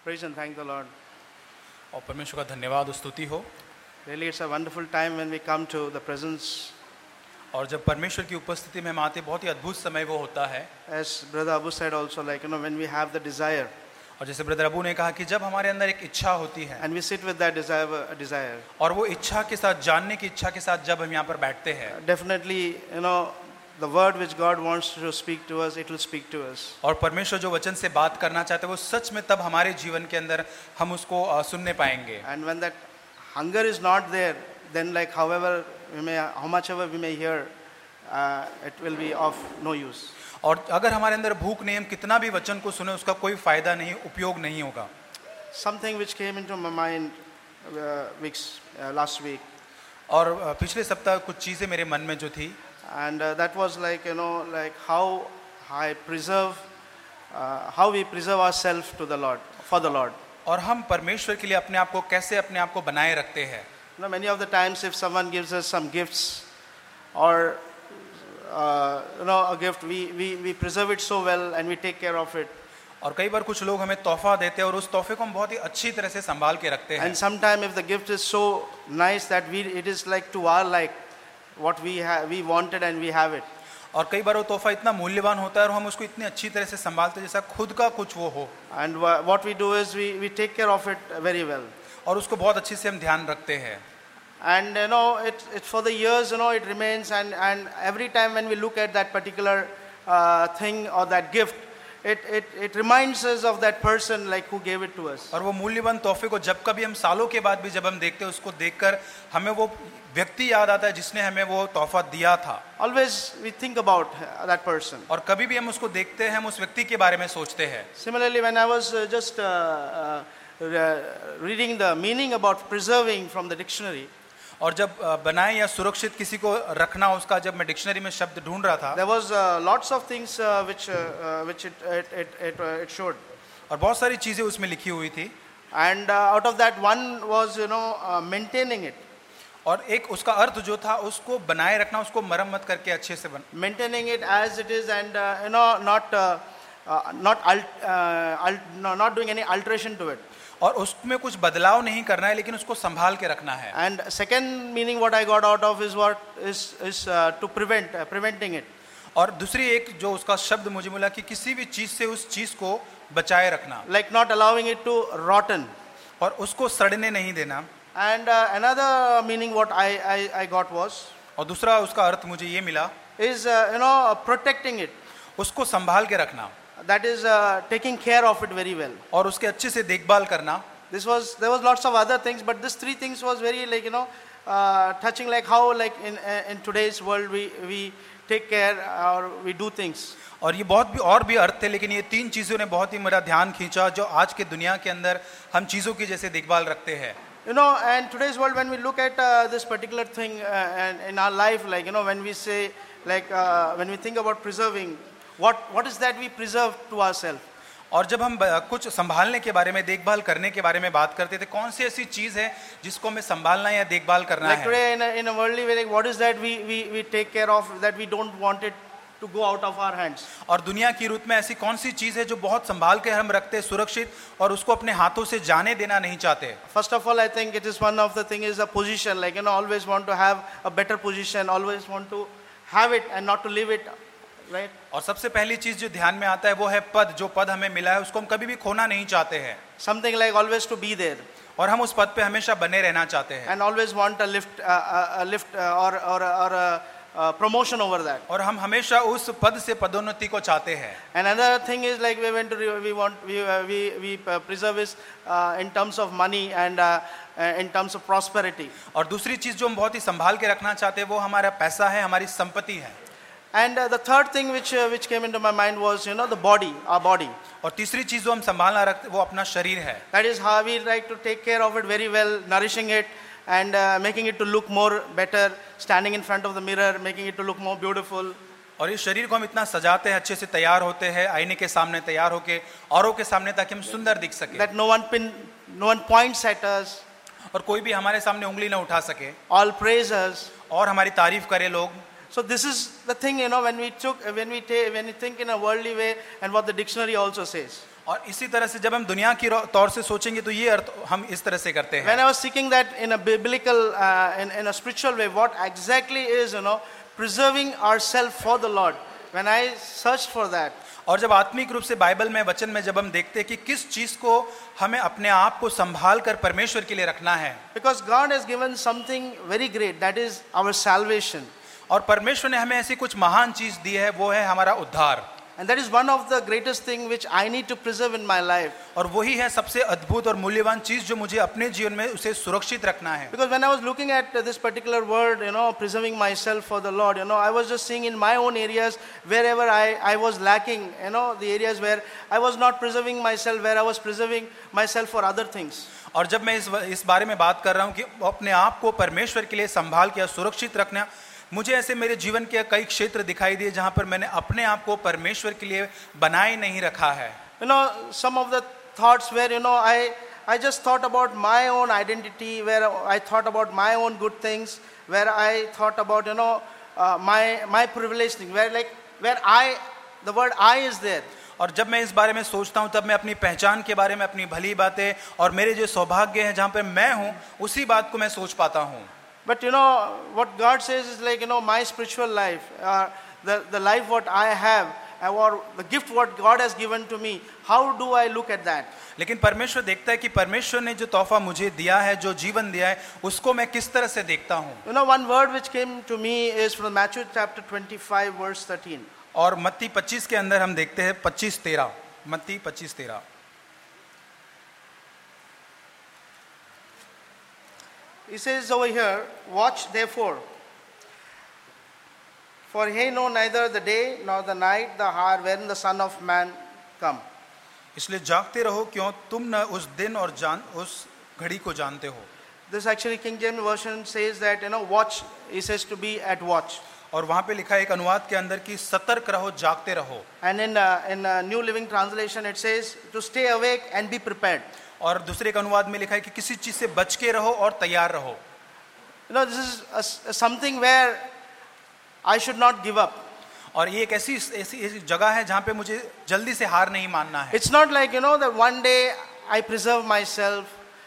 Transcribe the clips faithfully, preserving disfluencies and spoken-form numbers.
Praise and thank the Lord. और परमेश्वर का धन्यवाद और स्तुति हो। Really, it's a wonderful time when we come to the presence. और जब परमेश्वर की उपस्थिति में हम आते, बहुत ही अद्भुत समय वो होता है। As Brother Abu said also, like you know, when we have the desire, और जैसे ब्रदर अबू ने कहा कि जब हमारे अंदर एक इच्छा होती है and we sit with that desire, desire. और वो इच्छा के साथ, जानने की इच्छा के साथ जब हम यहाँ पर बैठते हैं, Definitely, you know, the word which God wants to speak to us, it will speak to us. और परमेश्वर जो वचन से बात करना चाहते हैं वो सच में तब हमारे जीवन के अंदर हम उसको अ, सुनने पाएंगे। And when that hunger is not there, then like however we may, how much ever we may hear, uh, it will be of no use. और अगर हमारे अंदर भूख नहीं, हम कितना भी वचन को सुने उसका कोई फायदा नहीं, उपयोग नहीं होगा। Something which came into my mind uh, weeks uh, last week, और अ, पिछले सप्ताह कुछ चीज़ें मेरे मन में जो थी, and uh, that was like you know like how I preserve, uh, how we preserve ourselves to the Lord, for the Lord. और हम परमेश्वर के लिए अपने आप को कैसे अपने आप को बनाए रखते हैं। You know, many of the times if someone gives us some gifts or uh, you know a gift, we, we we preserve it so well and we take care of it. और कई बार कुछ लोग हमें तोहफा देते हैं और उस तोहफे को हम बहुत ही अच्छी तरह से संभाल के रखते हैं। And sometime if the gift is so nice that we it is like to our like what we have we wanted and we have it. और कई बार वो तोहफा इतना मूल्यवान होता है और हम उसको इतनी अच्छी तरह से संभालते हैं जैसा खुद का कुछ वो हो, And wha- what we do is we we take care of it very well. और उसको बहुत अच्छे से हम ध्यान रखते हैं। And you know it it for the years you know it remains, and and every time when we look at that particular uh, thing or that gift, it it it reminds us of that person like who gave it to us. और वो मूल्यवान तोहफे को जब कभी हम सालों के बाद भी जब हम देखते हैं उसको देखकर हमें वो व्यक्ति याद आता है जिसने हमें वो तोहफा दिया था। Always we think about uh, that person. और कभी भी हम उसको देखते हैं, हम उस व्यक्ति के बारे में सोचते हैं। Similarly, when I was uh, just uh, uh, re- reading the meaning about preserving from the dictionary, और जब अ, बनाए या सुरक्षित किसी को रखना, उसका जब मैं डिक्शनरी में शब्द ढूंढ रहा था, there was uh, lots of things uh, which uh, uh, which it it it it, uh, it showed, और बहुत सारी चीजें उसमें लिखी हुई थी। and uh, out of that one was you know uh, maintaining it, और एक उसका अर्थ जो था उसको बनाए रखना, उसको मरम्मत करके अच्छे से बन maintaining it as it is, and uh, you know not uh, uh, not alt, uh, alt, no, not doing any alteration to it. और उसमें कुछ बदलाव नहीं करना है, लेकिन उसको संभाल के रखना है। And second meaning what I got out of is what is is uh, to prevent uh, preventing it. और दूसरी एक जो उसका शब्द मुझे मिला कि किसी भी चीज से उस चीज को बचाए रखना, Like not allowing it to rotten. और उसको सड़ने नहीं देना। And uh, another meaning what I, I, I got was और दूसरा उसका अर्थ मुझे ये मिला, is uh, you know protecting it. उसको संभाल के रखना That is uh, taking care of it very well. और उसके अच्छे से देखभाल करना। This was there was lots of other things, but this three things was very like you know uh, touching, like how like in uh, in today's world we we take care or we do things. और ये बहुत भी और भी अर्थ थे, लेकिन ये तीन चीजों ने बहुत ही मेरा ध्यान खींचा, जो आज के दुनिया के अंदर हम चीजों की जैसे देखभाल रखते हैं। You know, and today's world, when we look at uh, this particular thing uh, and in our life, like you know, when we say, like uh, when we think about preserving, what what is that we preserve to ourselves? और जब हम ब- कुछ संभालने के बारे में, देखभाल करने के बारे में बात करते थे, कौन सी ऐसी चीज है जिसको हमें संभालना या देखभाल करना Like है? today, in a, in a worldly way, like what is that we we we take care of that we don't want it to go out of our hands? और दुनिया की रुत में ऐसी कौन सी चीज है जो बहुत संभाल के हम रखते हैं, सुरक्षित, और उसको अपने हाथों से जाने देना नहीं चाहते? First of all, I think it is one of the thing is a position. Like you know, always want to have a better position, always want to have it and not to leave it, right? और सबसे पहली चीज जो ध्यान में आता है वो है पद। जो पद हमें मिला है उसको हम कभी भी खोना नहीं चाहते हैं, Something like always to be there, और हम उस पद पे हमेशा बने रहना चाहते हैं, and always want a lift, uh, a, a lift uh, or or or a, a promotion over that. और हम हमेशा उस पद से पदोन्नति को चाहते हैं। And another thing is like we want to re- we want we uh, we we uh, preserve is uh, in terms of money and uh, uh, in terms of prosperity. और दूसरी चीज जो हम बहुत ही संभाल के रखना चाहते हैं वो हमारा पैसा है, हमारी संपत्ति है। And uh, the third thing which uh, which came into my mind was you know the body, our body. और तीसरी चीज जो हम संभालना रखते वो अपना शरीर है। That is how we like to take care of it very well, nourishing it and uh, making it to look more better, standing in front of the mirror, making it to look more beautiful. और इस शरीर को हम इतना सजाते हैं, अच्छे से तैयार होते हैं, आईने के सामने तैयार होके औरों के सामने, ताकि हम सुंदर दिख सके, That no one pin, no one points at us, और कोई भी हमारे सामने उंगली ना उठा सके, all praise us. और हमारी तारीफ करे लोग। So this is the thing, you know, when we took, when we take, when we think in a worldly way, and what the dictionary also says. और इसी तरह से जब हम दुनिया की रो- तौर से सोचेंगे तो ये अर्थ हम इस तरह से करते When हैं। I was seeking that in a biblical, uh, in, in a spiritual way, what exactly is, you know, preserving ourselves for the Lord. When I searched for that, और जब आत्मिक रूप से बाइबल में वचन में जब हम देखते हैं कि किस चीज को हमें अपने आप को संभाल कर परमेश्वर के लिए रखना है, because God has given something very great, that is our salvation. और परमेश्वर ने हमें ऐसी कुछ महान चीज दी है, वो है हमारा उद्धार। And that is one of the greatest thing which I need to preserve in my life. और वही है सबसे अद्भुत और मूल्यवान चीज जो मुझे अपने जीवन में उसे सुरक्षित रखना है। Because when I was looking at this particular word, you know, preserving myself for the Lord, you know, I was just seeing in my own areas wherever I, I was lacking, you know, the areas where I was not preserving myself, where I was preserving myself for other things. और जब मैं इस इस बारे में बात कर रहा हूँ कि अपने आप को परमेश्वर के लिए संभाल के सुरक्षित रखना, मुझे ऐसे मेरे जीवन के कई क्षेत्र दिखाई दिए जहां पर मैंने अपने आप को परमेश्वर के लिए बनाए नहीं रखा है। You know, some of the thoughts where, you know, I, I just thought about my own identity, where I thought about my own good things, where I thought about, you know, uh, my, my privilege thing, where like, where I, the word I is there. और जब मैं इस बारे में सोचता हूं तब मैं अपनी पहचान के बारे में, अपनी भली बातें और मेरे जो सौभाग्य हैं जहां पर मैं हूं, उसी बात को मैं सोच पाता हूं। But you know, what God says is like, you know, my spiritual life, uh, the, the life what I have, uh, or the gift what God has given to me, how do I look at that? लेकिन परमेश्वर देखता है कि परमेश्वर ने जो तोहफा मुझे दिया है, जो जीवन दिया है, उसको मैं किस तरह से देखता हूं। You know, one word which came to me is from Matthew chapter twenty-five, verse thirteen. और मत्ती पच्चीस के अंदर हम देखते हैं पच्चीस तेरह, मत्ती पच्चीस तेरह। He says over here, watch therefore, for he know neither the day nor the night, the hour wherein the Son of Man come. इसलिए जागते रहो, क्यों तुम न उस दिन और जान उस घड़ी को जानते हो। This actually King James version says that, you know, watch, he says to be at watch. और वहां पे लिखा है एक अनुवाद के अंदर कि सतर्क रहो, जागते रहो। And in uh, in uh, New Living Translation it says to stay awake and be prepared. और दूसरे एक अनुवाद में लिखा है कि किसी चीज से बच के रहो और तैयार रहो। You know, this is a, a something where I should not give up. और ये एक ऐसी ऐसी ऐसी जगह है जहां पे मुझे जल्दी से हार नहीं मानना है। It's not like, you know, that one day I preserve myself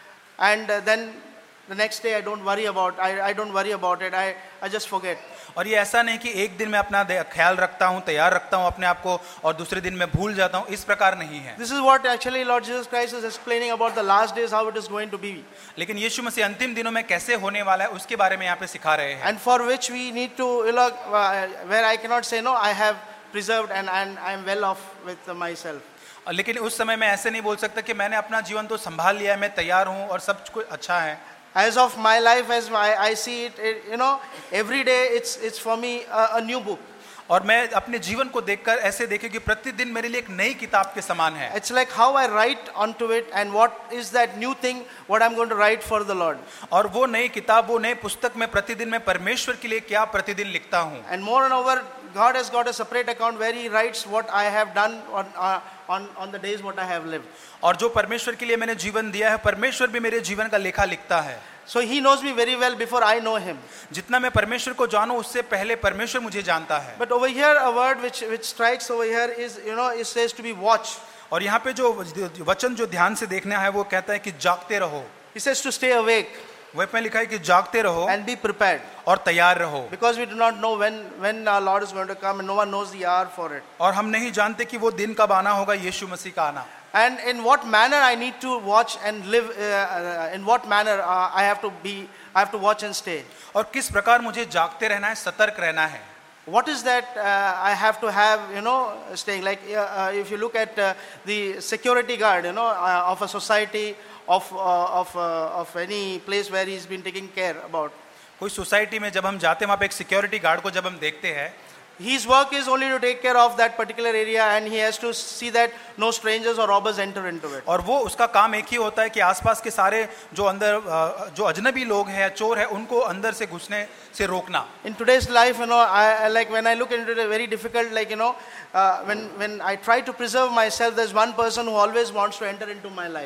and uh, then the next day I don't worry about I, I don't worry about it. I, I just forget. और ये ऐसा नहीं कि एक दिन मैं अपना दे- ख्याल रखता हूँ, तैयार रखता हूँ अपने आप को और दूसरे दिन मैं भूल जाता हूँ, इस प्रकार नहीं है। This is what actually Lord Jesus Christ is explaining about the last days, how it is going to be. लेकिन यीशु मसीह अंतिम दिनों में कैसे होने वाला है उसके बारे में यहाँ पे सिखा रहे हैं। And for which we need to, you know, uh, where I cannot say, no, I have preserved and, and I am well off with myself. और लेकिन उस समय मैं ऐसे नहीं बोल सकता कि मैंने अपना जीवन तो संभाल लिया है, मैं तैयार हूँ और सब कुछ अच्छा है। As of my life, as I, I see it, it, you know, every day it's, it's for me a, a new book. और मैं अपने जीवन को देखकर ऐसे देखे कि प्रतिदिन मेरे लिए एक नई किताब के समान है। It's like how I write onto it and what is that new thing, what I'm going to write for the Lord. और वो नई किताब, वो नई पुस्तक में प्रतिदिन मैं परमेश्वर के लिए क्या प्रतिदिन लिखता हूँ। And moreover, God has got a separate account where He writes what I have done on, uh, on, on the days what I have lived. और जो परमेश्वर के लिए मैंने जीवन दिया है, परमेश्वर भी मेरे जीवन का लेखा लिखता है। So He knows me very well before I know Him. जितना मैं परमेश्वर को जानूं उससे पहले परमेश्वर मुझे जानता है। But over here, a word which, which strikes over here is, you know, it says to be watch. और यहाँ पे जो वचन जो ध्यान से देखना है वो कहता है कि जागते रहो। He says to stay awake वह में लिखा है कि जागते रहो and be prepared. और तैयार रहो। Because we do not know when, when our Lord is going to come and no one knows the hour for it. और हम नहीं जानते कि वो दिन कब आना होगा, यीशु मसीह का आना। And in what manner I need to watch and live, uh, uh, in what manner uh, I have to be, I have to watch and stay. और किस प्रकार मुझे जागते रहना है, सतर्क रहना है। What is that uh, I have to have, you know, staying? Like uh, uh, if you look at uh, the security guard, you know, uh, of a society, of, uh, of, uh, of any place where he's been taking care about. कोई society में जब हम जाते हैं वहाँ पे एक security guard को जब हम देखते हैं, His work is only to take care of that particular area and he has to see that no strangers or robbers enter into it. और वो उसका काम एक ही होता है कि आसपास के सारे जो अंदर जो अजनबी लोग हैं, चोर हैं, उनको अंदर से घुसने से रोकना। In today's life, you know, I, I like when I look into it, very difficult, like, you know, uh, when, when I try to preserve myself, there's one person who always wants to enter into my life.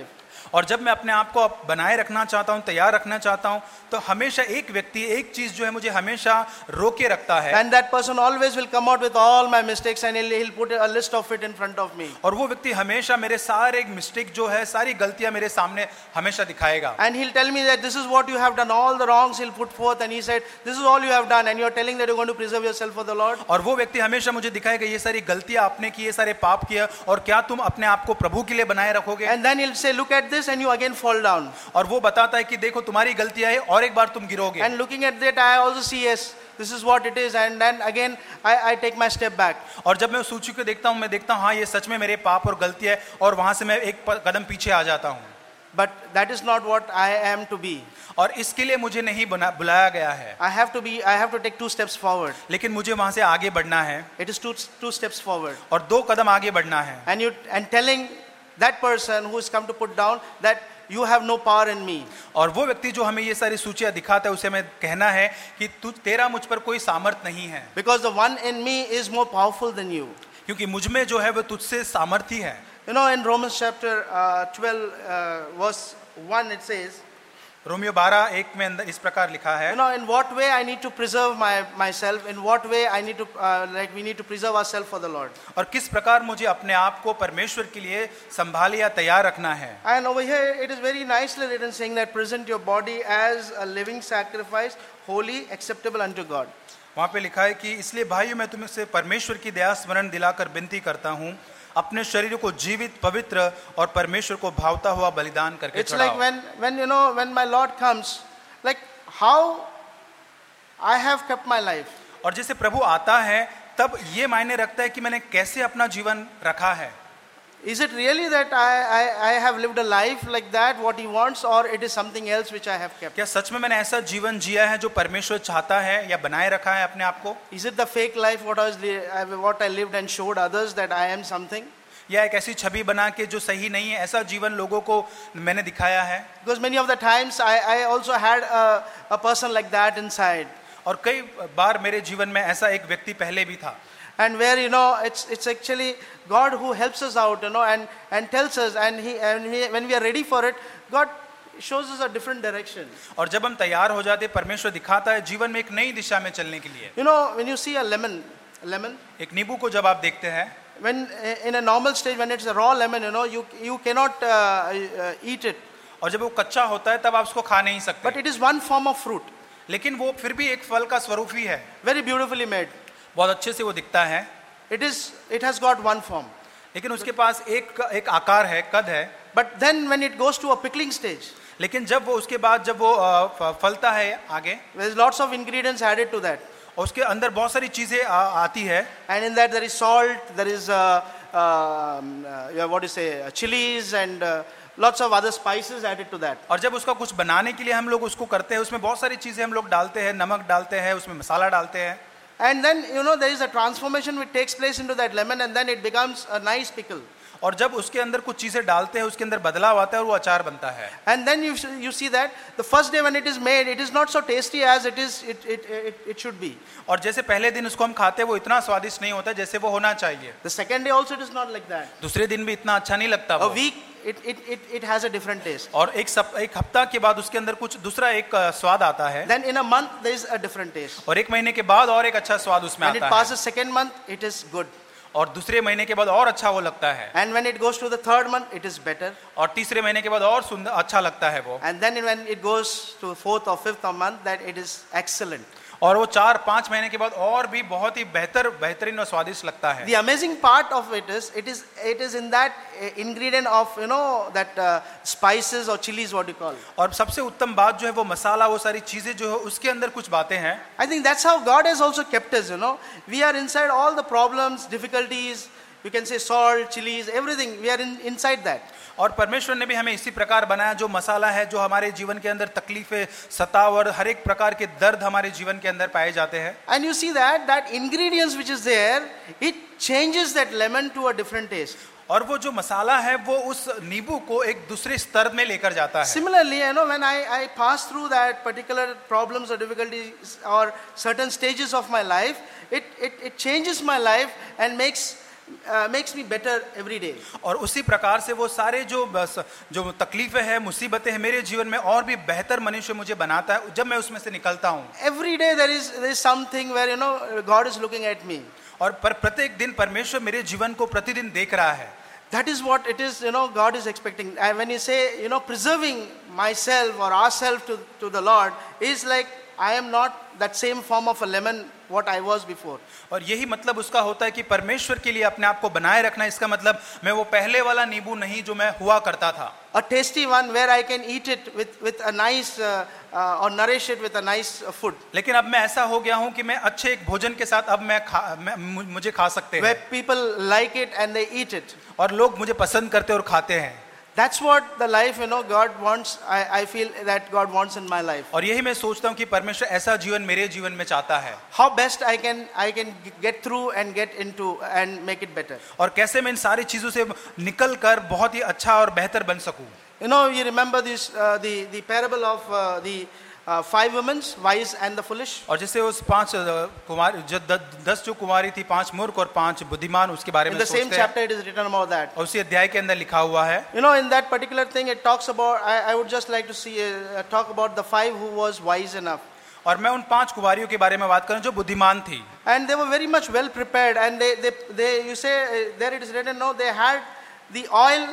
और जब मैं अपने आप को बनाए रखना चाहता हूँ, तैयार रखना चाहता हूँ, तो हमेशा एक व्यक्ति, एक चीज जो है मुझे हमेशा रोके रखता है. And that person always will come out with all my mistakes and he'll, he'll put a list of it in front of me. और वो व्यक्ति हमेशा मेरे सारे मिस्टेक जो है, सारी गलतियां मेरे सामने हमेशा दिखाएगा. And he'll tell me that this is what you have done, all the wrongs he'll put forth, and he said, this is all you have done, and you're telling that you're going to preserve yourself for the Lord. और वो व्यक्ति हमेशा मुझे दिखाएगा ये सारी गलतियां आपने की, ये सारे पाप किया, और क्या तुम अपने आप को प्रभु के लिए बनाए रखोगे? And then he'll say, look at this, and you again fall down. और वो बताता है कि देखो तुम्हारी गलतियां है और एक बार तुम गिरोगे. And looking at that, I also see, yes, this is what it is, and then again I, I take my step back. और जब मैं उस सूची को देखता हूँ, मैं देखता हूँ हाँ ये सच में मेरे पाप और गलती है, और वहां से मैं एक कदम पीछे आ जाता हूँ. But that is not what I am to be. और इसके लिए मुझे नहीं बुलाया गया है. I have to be, I have to take two steps forward. लेकिन मुझे वहां से आगे बढ़ना है. It is two two steps forward. और दो कदम आगे बढ़ना है. And you and telling that person who has come to put down that you have no power in me. और वो व्यक्ति जो हमें ये सारी सूचियां दिखाता है, उसे मैं कहना है कि तू तेरा मुझ पर कोई सामर्थ नहीं है. Because the one in me is more powerful than you. क्योंकि मुझ में जो है वो तुझसे सामर्थी है. You know, in Romans chapter uh, twelve uh, verse one it says, रोमियो बारह एक में अंदर इस प्रकार लिखा है. You know, in what way I need to preserve my myself, in what way I need to uh, like we need to preserve ourselves for the Lord. और किस प्रकार मुझे अपने आप को परमेश्वर के लिए संभाले या तैयार रखना है. And over here it is very nicely written saying that present your body as a living sacrifice, holy, acceptable unto God. वहाँ पे लिखा है कि इसलिए भाइयों मैं तुमसे परमेश्वर की दया स्मरण दिलाकर विनती करता हूँ, अपने शरीर को जीवित, पवित्र और परमेश्वर को भावता हुआ बलिदान करके It's चढ़ाओ. like when when you know when my Lord comes, like how I have kept my life. और जैसे प्रभु आता है तब ये मायने रखता है कि मैंने कैसे अपना जीवन रखा है. Is it really that I, I, I have lived a life like that, what He wants, or it is something else which I have kept? क्या सच में मैंने ऐसा जीवन जिया है जो परमेश्वर चाहता है या बनाए रखा है अपने आप को? Is it the fake life what I was li- I- what I lived and showed others that I am something? या एक ऐसी छवि बना के जो सही नहीं है, ऐसा जीवन लोगों को मैंने दिखाया है? Because many of the times I, I also had a, a person like that inside. और कई बार मेरे जीवन में ऐसा एक व्यक्ति पहले भी था. And where you know it's it's actually God who helps us out, you know, and and tells us, and he and we, when we are ready for it, God shows us a different direction. और जब हम तैयार हो जाते, परमेश्वर दिखाता है जीवन में एक नई दिशा में चलने के लिए. You know, when you see a lemon, a lemon, एक नींबू को जब आप देखते हैं, when in a normal stage when it's a raw lemon, you know, you you cannot uh, uh, eat it. और जब वो कच्चा होता है तब आप उसको खा नहीं सकते. But it is one form of fruit. लेकिन वो फिर भी एक फल का स्वरूप ही है. Very beautifully made. बहुत अच्छे से वो दिखता है. It is it has got one form. लेकिन उसके पास एक एक आकार है, कद है. But then when it goes to a pickling stage, लेकिन जब वो उसके बाद जब वो अ, फ- फलता है आगे, there is lots of ingredients added to that. और उसके अंदर बहुत सारी चीजें आ- आती है. And in that there is salt, there is uh, um, uh, yeah, what do you say, uh, chilies and uh, lots of other spices added to that. और जब उसका कुछ बनाने के लिए हम लोग उसको करते हैं, उसमें बहुत सारी चीजें हम लोग डालते हैं, नमक डालते हैं, उसमें मसाला डालते हैं. And then you know there is a transformation which takes place into that lemon, and then it becomes a nice pickle. और जब उसके अंदर कुछ चीजें डालते हैं, उसके अंदर बदलाव आता है और वो अचार बनता है. And then you you see that the first day when it is made, it is not so tasty as it is it it it, it should be. और जैसे पहले दिन उसको हम खाते हैं वो इतना स्वादिष्ट नहीं होता जैसे वो होना चाहिए. The second day also it is not like that. दूसरे दिन भी इतना अच्छा नहीं लगता A वो. week it it it it has a different taste. और एक सप, एक हफ्ता के बाद उसके अंदर कुछ दूसरा एक अ, स्वाद आता है. Then in a month there is a different taste. और एक महीने के बाद और एक अच्छा स्वाद उसमें When it आता है. passes second month, it is good. और दूसरे महीने के बाद और अच्छा वो लगता है. And when it goes to the third month, it is better. और तीसरे महीने के बाद और सुंदर अच्छा लगता है वो. And then when it goes to fourth or fifth of month, that it is excellent. और वो चार पांच महीने के बाद और भी बहुत ही बेहतर बेहतरीन और स्वादिष्ट लगता है. The amazing part of it is, it is it is in that uh, ingredient of you know that uh, spices or chilies, what you call. और सबसे उत्तम बात जो है वो मसाला, वो सारी चीजें जो है उसके अंदर कुछ बातें हैं. I think that's how God has also kept us. You know, we are inside all the problems, difficulties. You can say salt, chilies, everything. We are in, inside that. और परमेश्वर ने भी हमें इसी प्रकार बनाया, जो मसाला है, जो हमारे जीवन के अंदर तकलीफें, सताव और हर एक प्रकार के दर्द हमारे जीवन के अंदर पाए जाते हैं. And you see that that ingredients which is there, it changes that lemon to a different taste. और वो जो मसाला है वो उस नींबू को एक दूसरे स्तर में लेकर जाता है. Similarly, you know, when I, I pass through that particular problems or difficulties or certain stages of my life, it, it, it changes my life and makes uh, makes me better every day. और उसी प्रकार से वो सारे जो बस जो तकलीफें हैं, मुसीबतें हैं मेरे जीवन में और भी बेहतर मनुष्य मुझे बनाता है जब मैं उसमें से निकलता हूँ. Every day there is there is something where you know God is looking at me. और पर प्रत्येक दिन परमेश्वर मेरे जीवन को प्रतिदिन देख रहा है. That is what it is, you know, God is expecting. And when you say, you know, preserving myself or ourselves to, to the Lord is like I am not that same form of a lemon what I was before. और यही मतलब उसका होता है कि परमेश्वर के लिए अपने आप को बनाए रखना. इसका मतलब मैं वो पहले वाला नींबू नहीं जो मैं हुआ करता था. A tasty one where I can eat it with with a nice uh, uh, or nourish it with a nice uh, food. लेकिन अब मैं ऐसा हो गया हूँ कि मैं अच्छे एक भोजन के साथ अब मैं खा मैं मुझे खा सकते Where हैं. people like it and they eat it. और लोग मुझे पसंद करते और खाते हैं. That's what the life, you know, God wants. I, I feel that God wants in my life. और यही मैं सोचता हूँ कि परमेश्वर ऐसा जीवन मेरे जीवन में चाहता है. How best I can I can get through and get into and make it better. और कैसे मैं इन सारी चीजों से निकल कर बहुत ही अच्छा और बेहतर बन सकूं. You know, you remember this uh, the the parable of uh, the uh, five women, wise and the foolish. और जैसे उस पांच कुमारी जो दस जो कुमारी थी, पांच मूर्ख और पांच बुद्धिमान, उसके बारे In में the same सोचते chapter, हैं. it is written about that. और उसी अध्याय के अंदर लिखा हुआ है. You know, in that particular thing, it talks about. I, I would just like to see uh, talk about the five who was wise enough. और मैं उन पांच कुमारियों के बारे में बात करूं जो बुद्धिमान थी. And they were very much well prepared. And they they they you say uh, there it is written. No, they had the oil,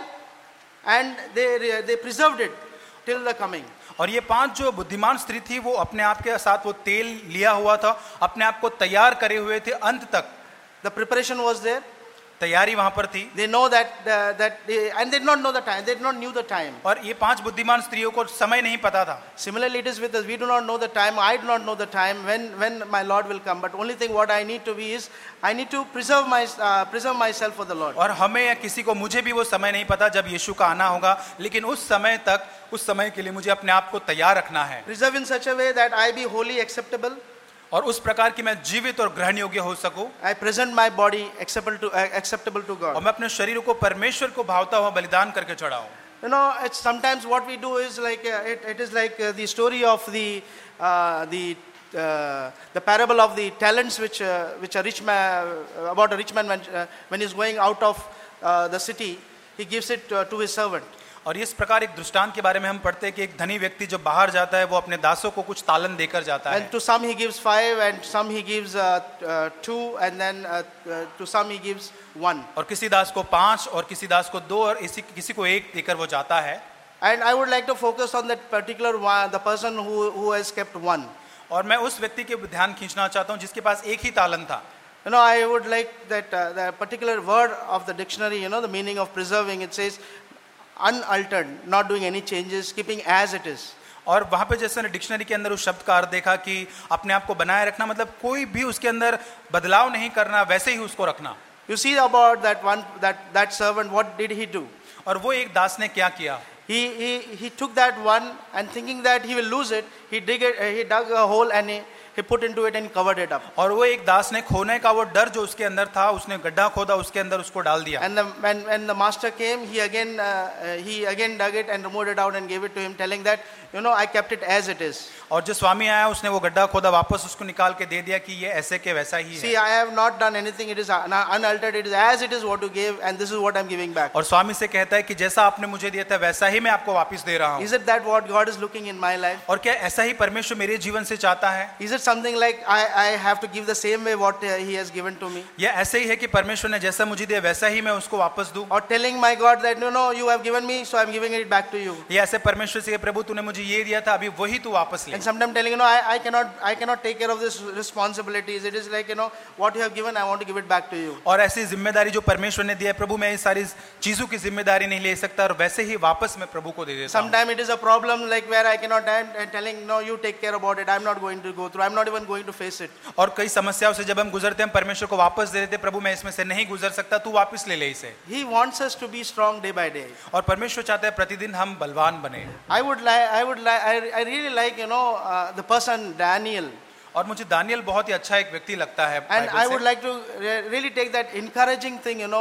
and they they preserved it till the coming. और ये पांच जो बुद्धिमान स्त्री थी वो अपने आप के साथ वो तेल लिया हुआ था, अपने आप को तैयार करे हुए थे अंत तक. The preparation was there. तैयारी वहां पर थी. They know that uh, that they, and they did not know the time. They did not knew the time. और ये पांच बुद्धिमान स्त्रियों को समय नहीं पता था. Similarly, it is with us. We do not know the time. I do not know the time when when my Lord will come. But only thing what I need to be is I need to preserve my uh, preserve myself for the Lord. और हमें या किसी को मुझे भी वो समय नहीं पता जब यीशु का आना होगा, लेकिन उस समय तक उस समय के लिए मुझे अपने आप को तैयार रखना है. Preserve in such a way that I be wholly acceptable. और उस प्रकार की मैं जीवित और ग्रहण योग्य हो सकूं. I present my body acceptable to uh, acceptable to God. और मैं अपने शरीर को परमेश्वर को भावता हुआ बलिदान करके चढ़ाऊं. You know, it's sometimes what we do is like uh, it, it is like uh, the story of the uh, the uh, the parable of the talents which uh, which a rich man uh, about a rich man when uh, when he's going out of uh, the city, he gives it uh, to his servant. और इस प्रकार एक दृष्टांत के बारे में हम पढ़ते हैं कि एक धनी व्यक्ति जब बाहर जाता है वो अपने दासों को कुछ तालन देकर जाता है. And to some he gives five, and some he gives uh, uh, two, and then uh, uh, to some he gives one. और किसी दास को पांच और किसी दास को दो और इसी किसी को एक देकर वो जाता है. And I would like to focus on that particular one, the person who who has kept one. और मैं उस व्यक्ति के ध्यान खींचना चाहता हूँ जिसके पास एक ही तालन था. You know, I would like that uh, the particular word of the dictionary, you know, the meaning of preserving, it says unaltered, not doing any changes, keeping as it is. और वहां पे जैसे डिक्शनरी के अंदर उस शब्द का अर्थ देखा कि अपने आप को बनाए रखना मतलब कोई भी उसके अंदर बदलाव नहीं करना, वैसे ही उसको रखना. You see about that one, that that servant, what did he do? और वो एक दास ने क्या किया? He he he took that one and thinking that he will lose it, he dig it, he dug a hole and he he put into it and covered it up. और वो एक दास ने खोने का वो डर जो उसके अंदर था, उसने गड्ढा खोदा, उसके अंदर उसको डाल दिया. And the, when when the master came, he again uh, uh, he again dug it and removed it out and gave it to him, telling that, you know, I kept it as it is. और जो स्वामी आया उसने वो गड्ढा खोदा, वापस उसको निकाल के दे दिया कि ये ऐसे के वैसा ही है. See, I have not done anything. It is un- unaltered. It is as it is what you gave, and this is what I'm giving back. और स्वामी से कहता है कि जैसा आपने मुझे दिया था वैसा ही मैं आपको वापस दे रहा हूँ. Is it that what God is looking in my life? और क्या ऐसा ही परमेश्वर मेरे जीवन से चाहता है? Is it something like I I have to give the same way what uh, He has given to me? या ऐसे ही है कि परमेश्वर ने जैसा मुझे दिया वैसा ही मैं उसको वापस दूं? Or telling my God that no no you have given me, so I'm giving it back to you. या ऐसे परमेश्वर से प्रभु तूने मुझे ये दिया था, अभी वही तू वापस ले. And sometimes telling, you know, I, I cannot I cannot take care of this responsibilities. It is like, you know, what you have given, I want to give it back to you. और ऐसी जिम्मेदारी जो परमेश्वर ने दिया है, प्रभु मैं इस सारी चीजों की जिम्मेदारी नहीं ले सकता और वैसे ही वापस मैं प्रभु को दे देता हूं. Sometimes it is a problem like where I cannot and telling, no, you take care about it. I'm not going to go through. I'm not even going to face it. और कई समस्याओं से जब हम गुजरते हैं परमेश्वर को वापस दे देते, प्रभु मैं इसमें से नहीं गुजर सकता, तू वापस ले ले इसे. He wants us to be strong day by day. और परमेश्वर चाहता है प्रतिदिन हम बलवान बने. I would like, I would like, I, I really like, you know, uh, the person Daniel. और मुझे दानियल बहुत ही अच्छा एक व्यक्ति लगता है. And बाइबल I से. would like to re- really take that encouraging thing, you know,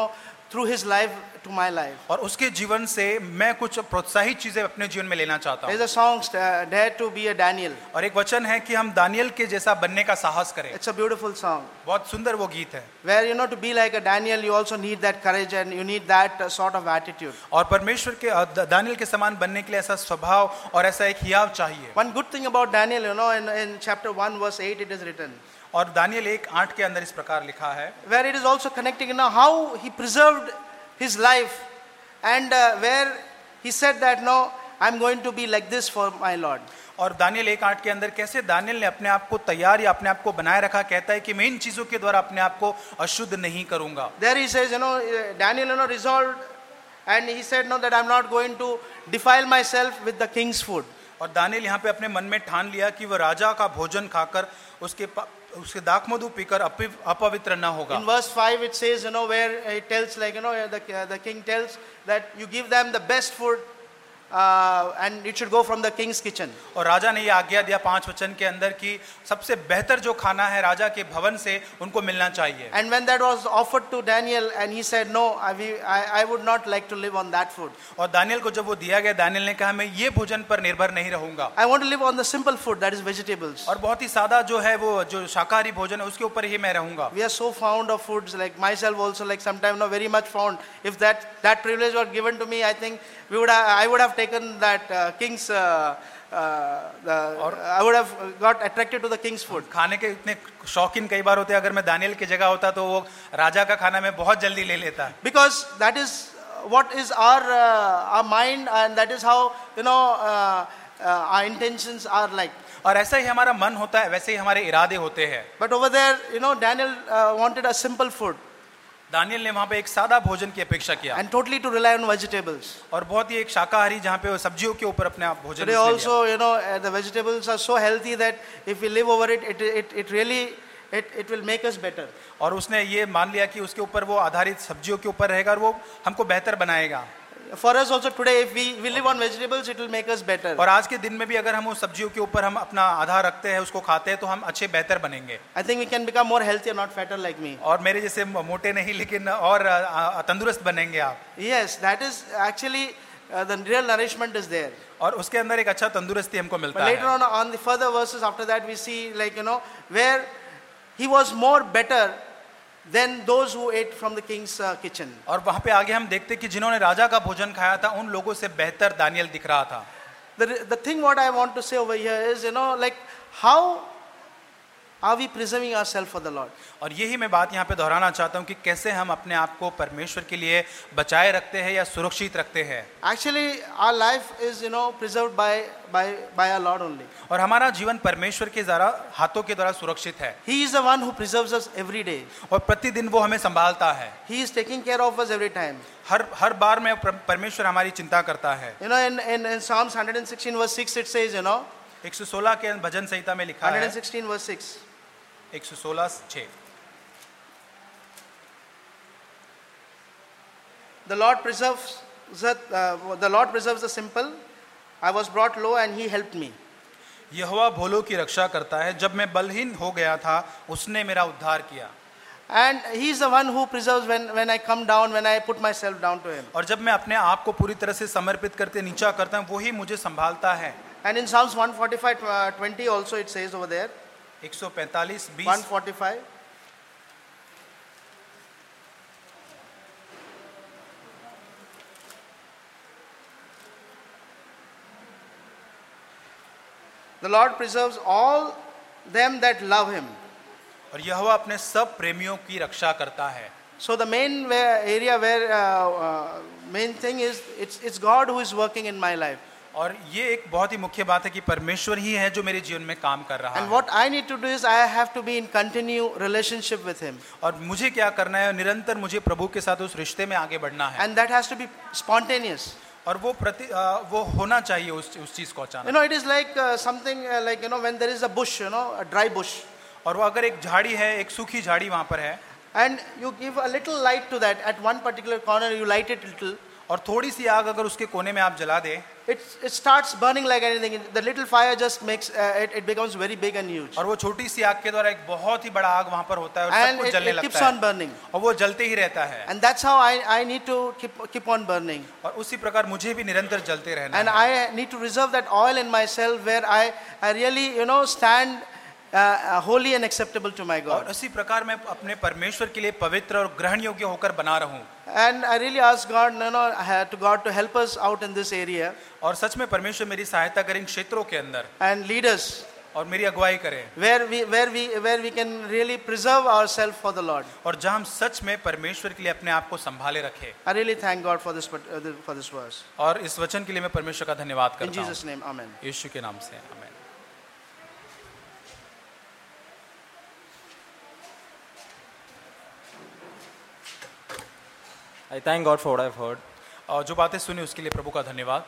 through his life to my life. और उसके जीवन से मैं कुछ प्रोत्साहित चीजें अपने जीवन में लेना चाहता There's हूँ। a song, uh, Dare to be a Daniel. और एक वचन है कि हम दानियल के जैसा बनने का साहस करें। It's a beautiful song. बहुत सुंदर वो गीत है। Where, you know, to be like a Daniel, you also need that courage and you need that uh, sort of attitude. और परमेश्वर के अ, द- दानियल के समान बनने के लिए ऐसा स्वभाव और ऐसा एक हियाव चाहिए। One good thing about Daniel, you know, in, in chapter one, verse eight, it is written, और दानियल एक आठ के अंदर इस प्रकार लिखा है, where it is also connecting, you know, how he preserved his life, and uh, where he said that, no, I'm going to be like this for my Lord. और दानियल एक आठ के अंदर कैसे दानियल ने अपने आप को तैयार या अपने आप को बनाए रखा, कहता है कि मैं इन चीजों के द्वारा अपने आप को अशुद्ध नहीं करूंगा। There he says, you know, uh, Daniel, you know, resolved, and he said, no, that I'm not going to defile myself with the king's food. और दानियल यहाँ पे अपने मन में ठान लिया कि वह राजा का भोजन खाकर उसके प- उसके दाख मधु पीकर अपि- अपवित्र न होगा। In verse five, it says, you know, where it tells, like, you know, the, uh, the king tells that you give them the best food, uh, and it should go from the king's kitchen. और राजा ने ये आज्ञा दिया पांच वचन के अंदर कि सबसे बेहतर जो खाना है राजा के भवन से उनको मिलना चाहिए। And when that was offered to Daniel, and he said, no, I, we- I, I would not like to live on that food. और दानियल को जब वो दिया गया, दानियल ने कहा मैं ये भोजन पर निर्भर नहीं रहूंगा I want to live on the simple food, that is vegetables. और बहुत ही सादा जो है वो जो शाकाहारी भोजन है उसके ऊपर ही मैं रहूंगा। We are so fond of foods, like myself also, like sometimes not very much fond. If that that privilege were given to me, I think we would have, I would have taken that uh, king's. Uh, uh, the, I would have got attracted to the king's food. खाने के इतने शौकीन कई बार होते हैं, अगर मैं Daniel की जगह होता तो वो राजा का खाना मैं बहुत जल्दी ले लेता। Because that is what is our uh, our mind, and that is how, you know, uh, uh, our intentions are like. और ऐसा ही हमारा मन होता है, वैसे ही हमारे इरादे होते हैं। But over there, you know, Daniel uh, wanted a simple food Daniel ने वहां पे एक सादा भोजन की अपेक्षा किया and totally to rely on vegetables. और बहुत ही एक शाकाहारी जहाँ पे वो सब्जियों के ऊपर अपने आप भोजन Today उसने लिया। also, you know, uh, the vegetables are so healthy that if we live over it, it it, it really it, it will make us better. और उसने ये मान लिया कि उसके ऊपर वो आधारित सब्जियों के ऊपर रहेगा और वो हमको बेहतर बनाएगा। For us also today, if we, we live on vegetables, it will make us better. और आज के दिन में भी अगर हम उस सब्जियों के ऊपर हम अपना आधार रखते हैं, उसको खाते हैं, तो हम अच्छे बेहतर बनेंगे। I think we can become more healthy and not fatter like me. और मेरे जैसे मोटे नहीं लेकिन और आ, आ, तंदुरुस्त बनेंगे आप। Yes, that is actually uh, the real nourishment is there. और उसके अंदर एक अच्छा तंदुरुस्ती हमको But मिलता later है। on, on the further verses after that, we see, like, you know, where he was more better than those who ate from the king's uh, kitchen. और वहां पे आगे हम देखते कि जिन्होंने राजा का भोजन खाया था उन लोगों से बेहतर दानियल दिख रहा था। The, the thing what I want to say over here is, you know, like, how are we preserving ourselves for the Lord? और यही मैं बात यहाँ पे दोहराना चाहता हूँ कि कैसे हम अपने आप को परमेश्वर के लिए बचाए रखते हैं या सुरक्षित रखते हैं। Actually, our life is, you know, preserved by by by our Lord only. और हमारा जीवन परमेश्वर के द्वारा हाथों के द्वारा सुरक्षित है He is the one who preserves us every day. और प्रतिदिन वो हमें संभालता है। He is taking care of us every time. हर हर बार में पर- परमेश्वर हमारी चिंता करता है। You know, in, in, in Psalms one sixteen verse six, it says, you know, एक सौ सोलह के भजन संहिता में लिखा है, one sixteen verse six. एक सौ सोलह छह, The Lord preserves the, uh, the Lord preserves the simple. I was brought low and he helped me. यहोवा भोलों की रक्षा करता है, जब मैं बलहीन हो गया था उसने मेरा उद्धार किया। And he is the one who preserves when, when I come down, when I put myself down to him. और जब मैं अपने आप को पूरी तरह से समर्पित करते नीचा करता हूँ वही मुझे संभालता है। And in Psalms one forty-five uh, twenty also it says over there, एक सौ पैंतालीस बीस, one forty-five. The Lord preserves all them that love him. और यहोवा अपने सब प्रेमियों की रक्षा करता है। So the main where, area where uh, uh, main thing is it's it's God who is working in my life. और ये एक बहुत ही मुख्य बात है कि परमेश्वर ही है जो मेरे जीवन में काम कर रहा And है। what I need to do is I have to be in continue relationship with him. और मुझे क्या करना है, निरंतर मुझे प्रभु के साथ उस रिश्ते में आगे बढ़ना है। And that has to be spontaneous. और वो प्रति आ, वो होना चाहिए उस उस चीज को You अचानक। know, it is like uh, something uh, like, you know, when there is a bush, you know, a dry bush. और वो अगर एक झाड़ी है, एक सूखी झाड़ी वहां पर है, And you give a little light to that at one particular corner, you light it little. और थोड़ी सी आग अगर उसके कोने में आप जला दे, it it starts burning like anything. The little fire just makes uh, it, it becomes very big and huge, और वो छोटी सी आग के द्वारा एक बहुत ही बड़ा आग वहां पर होता है और सब and कुछ it, जलने it keeps लगता है on burning. और वो जलते ही रहता है। And that's how I I need to keep keep on burning, और उसी प्रकार मुझे भी निरंतर जलते रहना and है। I need to reserve that oil in myself where I I really you know stand uh, holy and acceptable to my और God. उसी प्रकार मैं अपने परमेश्वर के लिए पवित्र और ग्रहण योग्य होकर बना रहूं। And I really ask God, you know, to God to help us out in this area और सच में परमेश्वर मेरी सहायता करें इन क्षेत्रों के अंदर and lead us और मेरी अगुवाई करें, where we where we where we can really preserve ourselves for the Lord. और जहां हम सच में परमेश्वर के लिए अपने आप को संभाले रखें। I really thank God for this part- uh, for this verse. और इस वचन के लिए मैं परमेश्वर का धन्यवाद In करता हूं। Jesus' name, Amen. यीशु के नाम से आमीन। I thank God for what I've heard. और जो बातें सुनी उसके लिए प्रभु का धन्यवाद।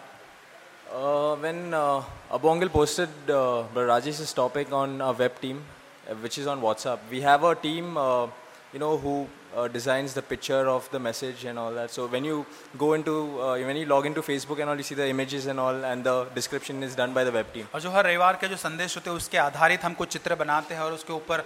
Uh, when uh, Abu Angel posted uh, Brother Rajesh's topic on our web team, uh, which is on WhatsApp, we have a team, uh, you know, who uh, designs the picture of the message and all that. So when you go into, uh, when you log into Facebook and all, you see the images and all, and the description is done by the web team. और जो हर रविवार के जो संदेश होते हैं उसके आधारित हम कुछ चित्र बनाते हैं और उसके ऊपर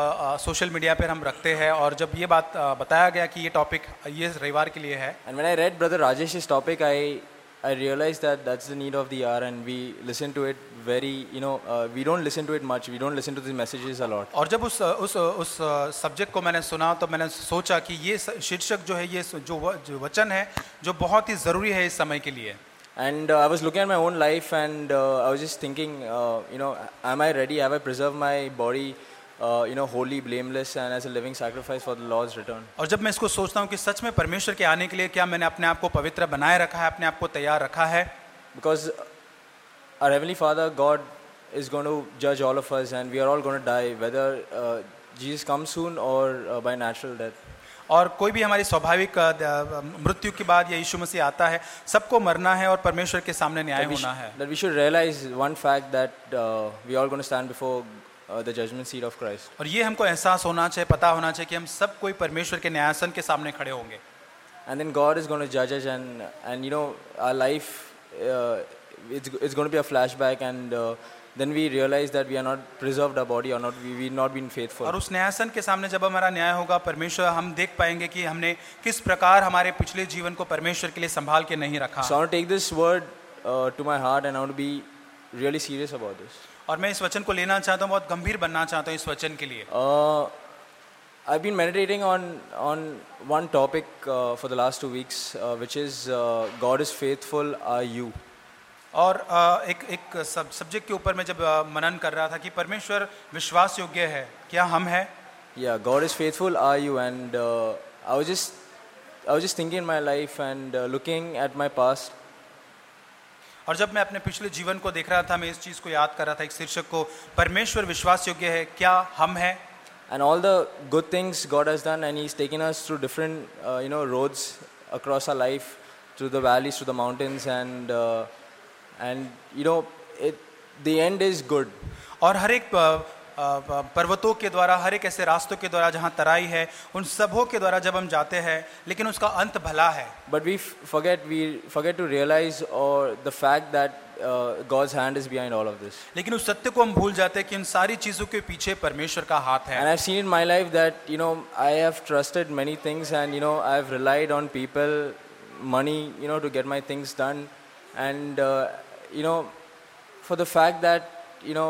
सोशल मीडिया पर हम रखते हैं। और जब ये बात uh, बताया गया कि ये टॉपिक ये रविवार के लिए है, And when I read Brother Rajesh's topic, I I realized that that's the need of the hour, and we listen to it very, you know, uh, we don't listen to it much. We don't listen to the messages a lot. और जब उस उस उस subject को मैंने सुना तो मैंने सोचा कि ये शीर्षक जो है, ये जो व- जो वचन है जो बहुत ही ज़रूरी है इस समय के लिए। And uh, I was looking at my own life, and uh, I was just thinking, uh, you know, am I ready? Have I preserved my body, uh, you know, holy, blameless, and as a living sacrifice for the Lord's return? और जब मैं इसको सोचता हूँ कि सच में परमेश्वर के आने के लिए क्या मैंने अपने आप को पवित्र बनाए रखा है, अपने आप को तैयार रखा है। Because our Heavenly Father, God, is going to judge all of us, and we are all going to die, whether uh, Jesus comes soon or uh, by natural death. और कोई भी हमारी स्वाभाविक अ, द- मृत्यु के बाद या यीशु मसीह आता है, सबको मरना है और परमेश्वर के सामने न्याय That we, होना sh- है। that we should realize one fact that uh, we are all going to stand before uh, the judgment seat of Christ. और ये हमको एहसास होना चाहिए, पता होना चाहिए कि हम सब कोई परमेश्वर के न्यायासन के सामने खड़े होंगे। And then God is going to judge us, and and you know our life, uh, it's it's going to be a flashback, and uh, then we realize that we are not preserved our body, or not we we not been faithful. और उस न्यायासन के सामने जब हमारा न्याय होगा, परमेश्वर हम देख पाएंगे कि हमने किस प्रकार हमारे पिछले जीवन को परमेश्वर के लिए संभाल के नहीं रखा। So I want to take this word uh, to my heart, and I want to be really serious about this. और मैं इस वचन को लेना चाहता हूँ, बहुत गंभीर बनना चाहता हूँ इस वचन के लिए। Uh, I've been meditating on on one topic uh, for the last two weeks, uh, which is uh, God is faithful, are you? और अ, एक एक सब सब्जेक्ट के ऊपर मैं जब अ, मनन कर रहा था कि परमेश्वर विश्वास योग्य है, क्या हम हैं? Yeah, God is faithful, are you? And uh, I was just I was just thinking in my life and uh, looking at my past. और जब मैं अपने पिछले जीवन को देख रहा था, मैं इस चीज़ को याद कर रहा था, एक शीर्षक को, परमेश्वर विश्वास योग्य है, क्या हम हैं? And all the good things God has done, and He's taken us through different, uh, you know, roads across our life, through the valleys, through the mountains, and uh, and you know, it the end is good. और हर एक अ, अ, पर्वतों के द्वारा, हर एक ऐसे रास्तों के द्वारा जहाँ तराई है, उन सबों के द्वारा जब हम जाते हैं, लेकिन उसका अंत भला है। But we f- forget we forget to realize or the fact that uh, God's hand is behind all of this. लेकिन उस सत्य को हम भूल जाते हैं कि उन सारी चीज़ों के पीछे परमेश्वर का हाथ है। And I've seen in my life that you know I have trusted many things, and you know I've relied on people, money, you know, to get my things done, and uh, you know, for the fact that you know.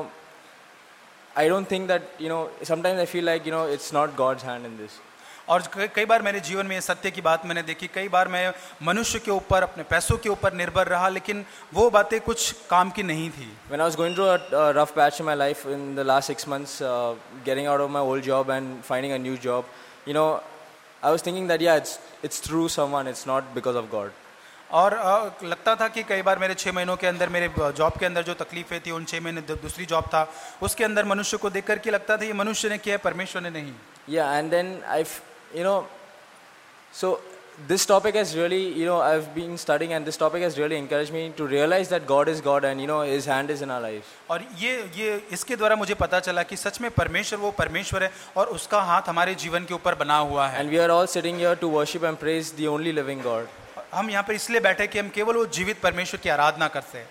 I don't think that, you know, sometimes I feel like, you know, it's not God's hand in this. और कई कई बार मेरे जीवन में ये सत्य की बात मैंने देखी, कई बार मैं मनुष्य के ऊपर, अपने पैसों के ऊपर निर्भर रहा, लेकिन वो बातें कुछ काम की नहीं थी। When I was going through a, a rough patch in my life in the last six months, uh, getting out of my old job and finding a new job, you know, I was thinking that, yeah, it's, it's through someone, it's not because of God. और अ, लगता था कि कई बार मेरे छः महीनों के अंदर, मेरे जॉब के अंदर जो तकलीफें थी, उन छः महीने दू- दूसरी जॉब था, उसके अंदर मनुष्य को देख कर के लगता था ये मनुष्य ने किया है, परमेश्वर ने नहीं। Yeah, and then I've, you know, so this topic has really, you know, I've been studying, and this topic has really encouraged me to realize that God is God, and you know His hand is in our lives. और ये ये इसके द्वारा मुझे पता चला कि सच में परमेश्वर वो परमेश्वर है और उसका हाथ हमारे जीवन के ऊपर बना हुआ है। And we are all sitting here to worship and praise the only living God. हम यहाँ पर इसलिए बैठे कि हम केवल वो जीवित परमेश्वर की आराधना कर सकें।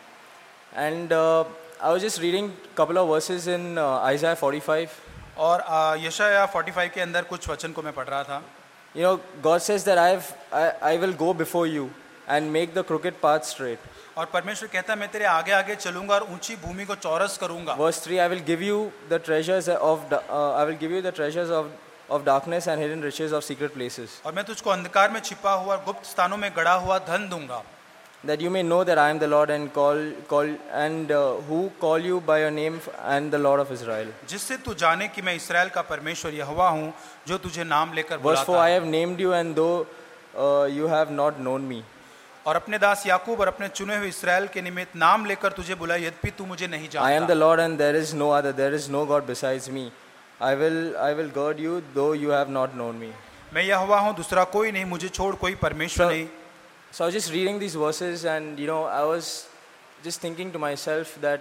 And uh, I was just reading a couple of verses in uh, Isaiah forty-five. और आ, यशाया पैंतालीस के अंदर कुछ वचन को मैं पढ़ रहा था। You know, God says that I've, I, I will go before you and make the crooked path straight. और परमेश्वर कहता है मैं तेरे आगे आगे चलूंगा और ऊंची भूमि को चौरस करूंगा। Verse three, I will give you the treasures of da- uh, I will give you the treasures of of darkness and hidden riches of secret places, और मैं तुझको अंधकार में छिपा हुआ और गुप्त स्थानों में गड़ा हुआ धन दूंगा, that you may know that I am the Lord and call call and uh, who call you by your name and the Lord of Israel. जिससे तू जाने कि मैं इस्राएल का परमेश्वर यहोवा हूँ जो तुझे नाम लेकर Verse बुलाता four, I है। have named you and though uh, you have not known me. और अपने दास याकूब और अपने चुने हुए इस्राएल के निमित्त नाम लेकर तुझे बुलाया, यद्यपि तू मुझे नहीं I am the जानता। Lord and there is no other. There is no God besides me. I will I will guard you though you have not known me. मैं यहोवा हूँ, दूसरा कोई नहीं, मुझे छोड़ कोई परमेश्वर So- नहीं। So I was just reading these verses and you know I was just thinking to myself that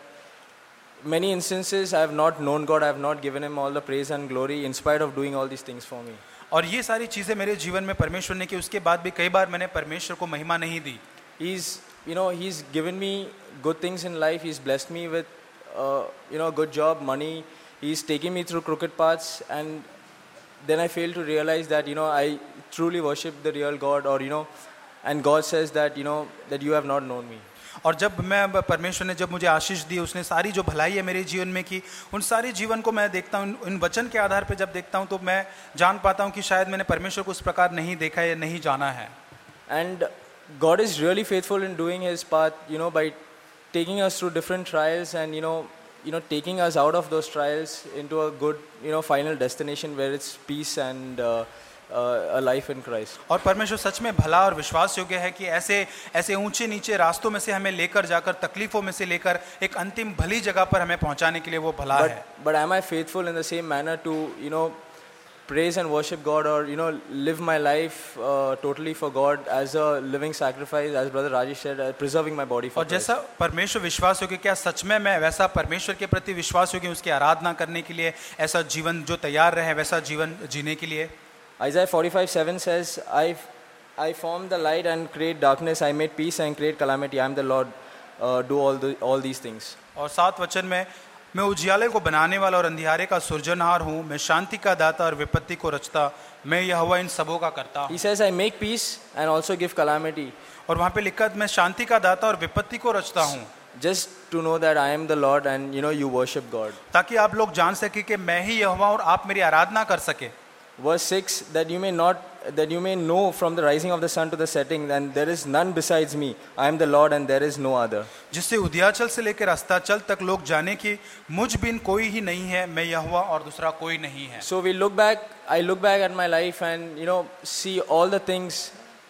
many instances I have not known God, I have not given him all the praise and glory in spite of doing all these things for me. और ये सारी चीजें मेरे जीवन में परमेश्वर ने की, उसके बाद भी कई बार मैंने परमेश्वर को महिमा नहीं दी। He's you know he's given me good things in life. He's blessed me with uh, you know a good job, money. He's taken me through crooked paths and then I fail to realize that you know I truly worship the real God, or you know and God says that you know that you have not known me. और जब मैं परमेश्वर ने जब मुझे आशीष दी, उसने सारी जो भलाई है मेरे जीवन में की, उन सारी जीवन को मैं देखता हूँ, उन वचन के आधार पर जब देखता हूँ तो मैं जान पाता हूँ कि शायद मैंने परमेश्वर को उस प्रकार नहीं देखा या नहीं जाना है। And God is really faithful in doing his part, you know, by taking us through different trials and you know you know taking us out of those trials into a good you know final destination where it's peace and uh, uh, a life in Christ. और परमेश्वर सच में भला और विश्वास योग्य है कि ऐसे ऐसे ऊंचे नीचे रास्तों में से हमें लेकर जाकर, तकलीफों में से लेकर एक अंतिम भली जगह पर हमें पहुंचाने के लिए वो भला But है। but am I faithful in the same manner to you know praise and worship God, or you know live my life uh, totally for God as a living sacrifice, as Brother Rajesh said, uh, preserving my body for और Christ? जैसा परमेश्वर विश्वास योग्य, क्या सच में मैं वैसा परमेश्वर के प्रति विश्वास योग्य, उसकी आराधना करने के लिए ऐसा जीवन जो तैयार रहे वैसा जीवन जीने के लिए? Isaiah forty-five seven says, I I formed the light and create darkness, I made peace and create calamity, I am the Lord, uh, do all the, all these things. और सात वचन में, मैं उजियाले को बनाने वाला और अंधियारे का सृजनहार हूँ, मैं शांति का दाता और विपत्ति को रचता, मैं यहोवा इन सबों का करता हूँ। He says, I make peace and also give calamity. और वहाँ पे लिखा मैं शांति का दाता और विपत्ति को रचता हूँ, Just to know that I am the Lord and you know you worship God. ताकि आप लोग जान सके कि मैं ही यहोवा और आप मेरी आराधना कर सके। Verse six, that you may not that you may know from the rising of the sun to the setting, and there is none besides me. I am the Lord and there is no other. जिससे उदयाचल से लेकर अस्ताचल तक लोग जाने कि मुझ बिन कोई ही नहीं है, मैं यहोवा और दूसरा कोई नहीं है। So we look back, I look back at my life and you know see all the things,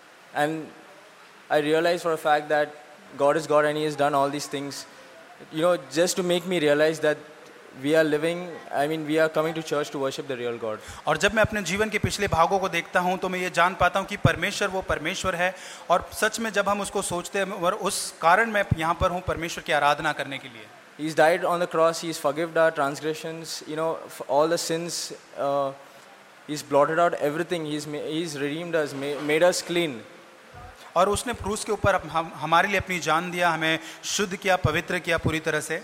and I realize for a fact that God is God and He has done all these things, you know, just to make me realize that we are living, I mean we are coming to church to worship the real God. और जब मैं अपने जीवन के पिछले भागों को देखता हूं तो मैं ये जान पाता हूं कि परमेश्वर वो परमेश्वर है, और सच में जब हम उसको सोचते हैं, और उस कारण मैं यहाँ पर हूँ परमेश्वर की आराधना करने के लिए। He's died on the cross, He's forgiven our transgressions, you know, for all the sins, uh, He's blotted out everything, He's, ma- he's redeemed us, ma- made us clean. और उसने क्रूस के ऊपर हम हमारे लिए अपनी जान दिया, हमें शुद्ध किया, पवित्र किया पूरी तरह से,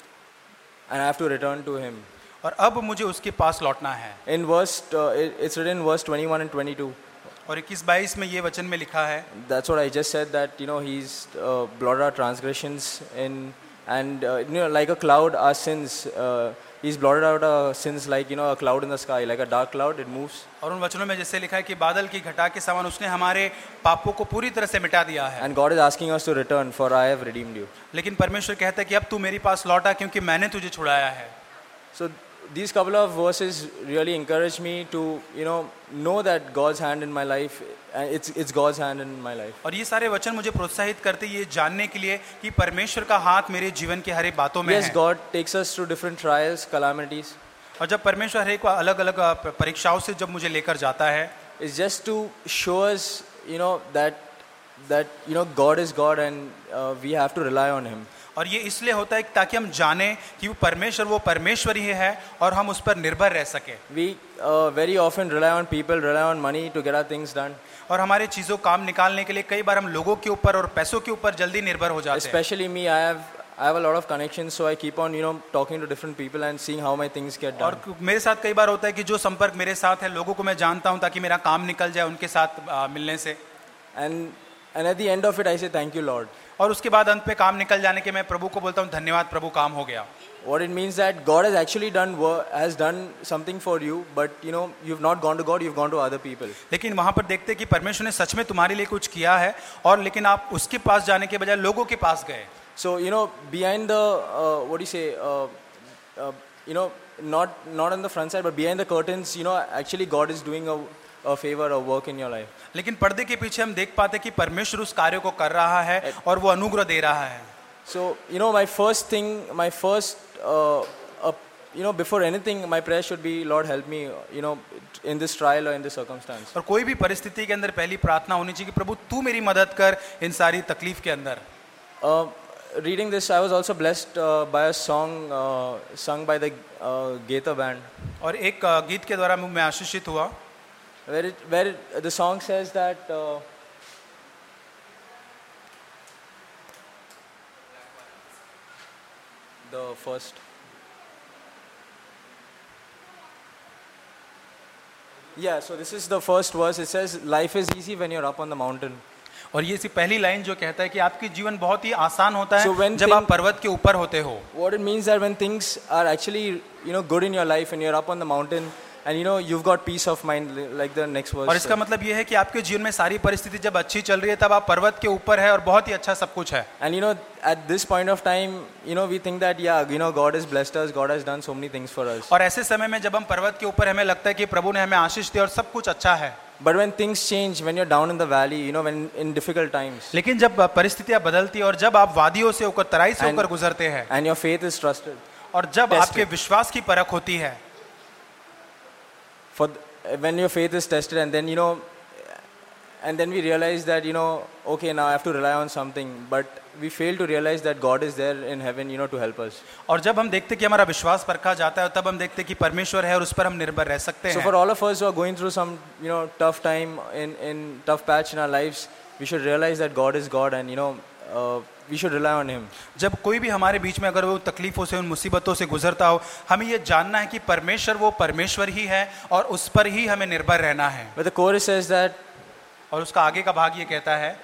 And I have to return to Him. और अब मुझे उसके पास लौटना है। In verse, uh, it- it's written in verse twenty-one and twenty-two. और इक्कीस बाईस में ये वचन में लिखा है, That's what I just said, that you know He's uh, blotted our transgressions in, and uh, you know like a cloud our sins. Uh, he's blotted out our sins like you know a cloud in the sky, like a dark cloud. It moves. और उन वचनों में जैसे लिखा है कि बादल की घटा के समान उसने हमारे पापों को पूरी तरह से मिटा दिया है। And God is asking us to return, for I have redeemed you. लेकिन परमेश्वर कहता है कि अब तू मेरे पास लौटा क्योंकि मैंने तुझे छुड़ाया है। So these couple of verses really encourage me to you know know that God's hand in my life, and it's it's God's hand in my life. और ये सारे वचन मुझे प्रोत्साहित करते ये जानने के लिए कि परमेश्वर का हाथ मेरे जीवन के हर एक बातों में Yes, है। God takes us through different trials, calamities. और जब परमेश्वर हर एक अलग अलग परीक्षाओं से जब मुझे लेकर जाता है, It's just to show us, you know, that that you know God is God and uh, we have to rely on Him. और ये इसलिए होता है ताकि हम जाने कि वो परमेश्वर वो परमेश्वर ही है और हम उस पर निर्भर रह सके. We uh, very often rely on people, rely on money to get our things done. और हमारे चीजों काम निकालने के लिए कई बार हम लोगों के ऊपर और पैसों के ऊपर जल्दी निर्भर हो जाते हैं. Especially me, I have I have a lot of connections, so I keep on you know talking to different people and seeing how my things get done. और मेरे साथ कई बार होता है कि जो संपर्क मेरे साथ है लोगों को मैं जानता हूं ताकि मेरा काम निकल जाए उनके साथ आ, मिलने से. And and at the end of it, I say thank you, Lord. और उसके बाद अंत पे काम निकल जाने के मैं प्रभु को बोलता हूँ धन्यवाद प्रभु काम हो गया. What it means that God has actually done has done something for you, but you know you've not gone to God, you've gone to other people. लेकिन वहाँ पर देखते हैं कि परमेश्वर ने सच में तुम्हारे लिए कुछ किया है और लेकिन आप उसके पास जाने के बजाय लोगों के पास गए. So you know behind the uh, what do you say uh, uh, you know not not on the front side but behind the curtains, you know actually God is doing a a favor or work in your life. लेकिन पर्दे के पीछे हम देख पाते कि परमेश्वर उस कार्य को कर रहा है और वो अनुग्रह दे रहा है. So you know my first thing, my first uh, uh, you know before anything, my prayer should be, Lord help me, you know in this trial or in this circumstance. और कोई भी परिस्थिति के अंदर पहली प्रार्थना होनी चाहिए कि प्रभु तू मेरी मदद कर इन सारी तकलीफ के अंदर. Uh, reading this, I was also blessed uh, by a song uh, sung by the uh, Gaitha band. और एक uh, गीत के द्वारा मैं आशीषित हुआ. Where it, where it, the song says that uh, the first yeah so this is the first verse. It says life is easy when you're up on the mountain. और ये सी पहली लाइन जो कहता है कि आपकी जीवन बहुत ही आसान होता है So when जब thing- आप पर्वत के ऊपर होते हो. What it means that when things are actually you know good in your life and you're up on the mountain and you know you've got peace of mind, like the next verse. और इसका मतलब ये है कि आपके जीवन में सारी परिस्थिति जब अच्छी चल रही है तब आप पर्वत के ऊपर है और बहुत ही अच्छा सब कुछ है. And you know, at this point of time, you know, we think that yeah, you know, God has blessed us, God has done so many things for us. और ऐसे समय में जब हम पर्वत के ऊपर हमें लगता है कि प्रभु ने हमें आशीष दी और सब कुछ अच्छा है. But when things change, when you're down in the valley, you know, when in difficult times, लेकिन जब परिस्थितियां बदलती है और जब आप वादियों से होकर तराई से And- होकर गुजरते हैं and your faith is trusted, और जब tested. आपके विश्वास की परख होती है for th- when your faith is tested, and then you know, and then we realize that you know, okay, now I have to rely on something, but we fail to realize that God is there in heaven, you know, to help us. और जब हम देखते कि हमारा विश्वास परखा जाता है तब हम देखते कि परमेश्वर है और उस पर हम निर्भर रह सकते So हैं. for all of us who are going through some, you know, tough time in in tough patch in our lives, we should realize that God is God, and you know, uh, we should rely on Him. जब कोई भी हमारे बीच में अगर वो तकलीफों से उन मुसीबतों से गुजरता हो हमें ये जानना है कि परमेश्वर वो परमेश्वर ही है और उस पर ही हमें निर्भर रहना है. But the chorus says that और उसका आगे का भाग ये कहता है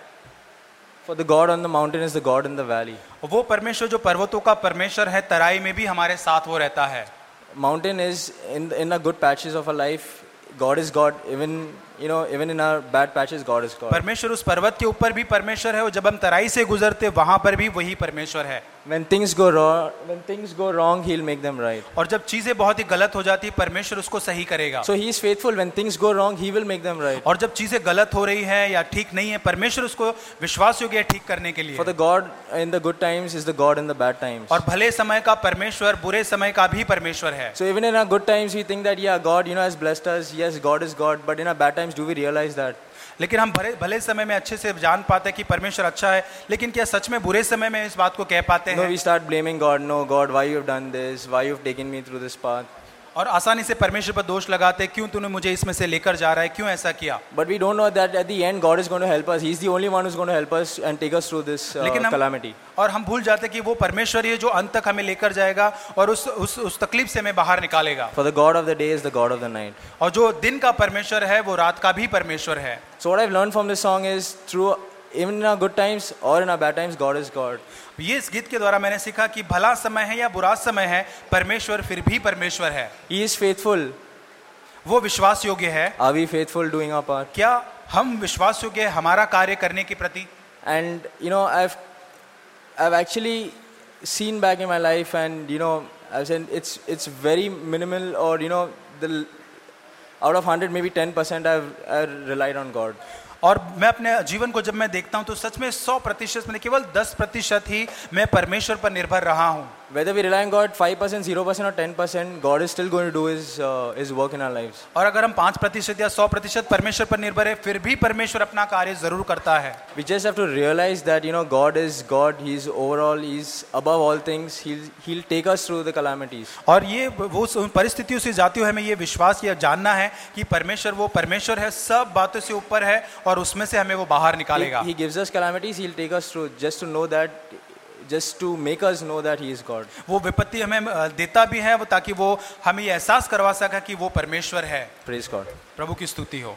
for the God on the mountain is the God in the valley. वो परमेश्वर जो पर्वतों का परमेश्वर है तराई में भी हमारे साथ वो रहता है. Mountain is in in a good patches of our life, God is God. Even you know, even in our bad patches, God is God. परमेश्वर उस पर्वत के ऊपर भी परमेश्वर है और जब हम तराई से गुजरते वहां पर भी वही परमेश्वर है. When things go wrong, when things go wrong, He'll make them right. और जब चीजें बहुत ही गलत हो जाती है परमेश्वर उसको सही करेगा. So He is faithful. When things go wrong, He will make them right. और जब चीजें गलत हो रही है या ठीक नहीं है परमेश्वर उसको विश्वास योग्य है ठीक करने के लिए. For the God in the good times is the God in the bad times. और भले समय का परमेश्वर बुरे समय का भी परमेश्वर है. So even in our good times, we think that yeah, God, you know, has blessed us. Yes, God is God. But in our bad times, do we realize that? लेकिन हम भले भले समय में अच्छे से जान पाते हैं कि परमेश्वर अच्छा है लेकिन क्या सच में बुरे समय में इस बात को कह पाते No, हैं? we start blaming God. No, God, why you've done this? Why you've taken me through this path? और आसानी से परमेश्वर पर दोष लगाते क्यों तूने मुझे इसमें से लेकर जा रहा है क्यों ऐसा किया. But we don't know that at the end, God is going to help us. He's the only one who's going to help us and take us through this uh, लेकिन हम calamity. और हम भूल जाते कि वो परमेश्वर ही है जो अंत तक हमें लेकर जाएगा और उस उस उस तकलीफ से हमें बाहर निकालेगा. For the God of the day is the God of the night. और जो दिन का परमेश्वर है वो रात का भी परमेश्वर है. So what I've learned from this song is through even in our good times or in our bad times, God is God. ये इस गीत के द्वारा मैंने सीखा कि भला समय है या बुरा समय है परमेश्वर फिर भी परमेश्वर है. He is faithful. वो विश्वास योग्य है. Are we faithful doing our part? क्या हम विश्वास योग्य है हमारा कार्य करने के प्रति? And you know, I've I've actually seen back in my life, and you know, I've said it's it's very minimal, or you know, the out of hundred, maybe ten percent I've I relied on God. और मैं अपने जीवन को जब मैं देखता हूं तो सच में सौ प्रतिशत में केवल दस प्रतिशत ही मैं परमेश्वर पर निर्भर रहा हूं. whether we rely on God five percent, zero percent or ten percent, God is still going to do his uh, his work in our lives. और अगर हम पाँच प्रतिशत या सौ प्रतिशत परमेश्वर पर निर्भर है, फिर भी परमेश्वर अपना कार्य जरूर करता है. We just have to realize that, you know, God is God. He's overall, He's above all things. He'll He'll take us through the calamities. और ये वो उन परिस्थितियों से जाते हुए हमें ये विश्वास या जानना है कि परमेश्वर वो परमेश्वर है, सब बातों से ऊपर है और उसमें से हमें वो बाहर निकालेगा. He, he gives us calamities. He'll take us through just to know that, just to make us know that He is God. वो विपत्ति हमें देता भी है वो ताकि वो हमें ये एहसास करवा सके कि वो परमेश्वर है. Praise God. प्रभु की स्तुति हो.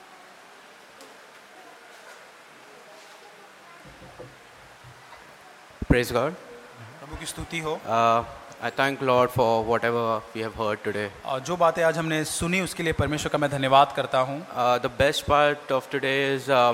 Praise God. प्रभु की स्तुति हो. Uh, I thank Lord for whatever we have heard today. और जो बातें आज हमने सुनी उसके लिए परमेश्वर का मैं धन्यवाद करता हूँ. Uh, the best part of today is uh,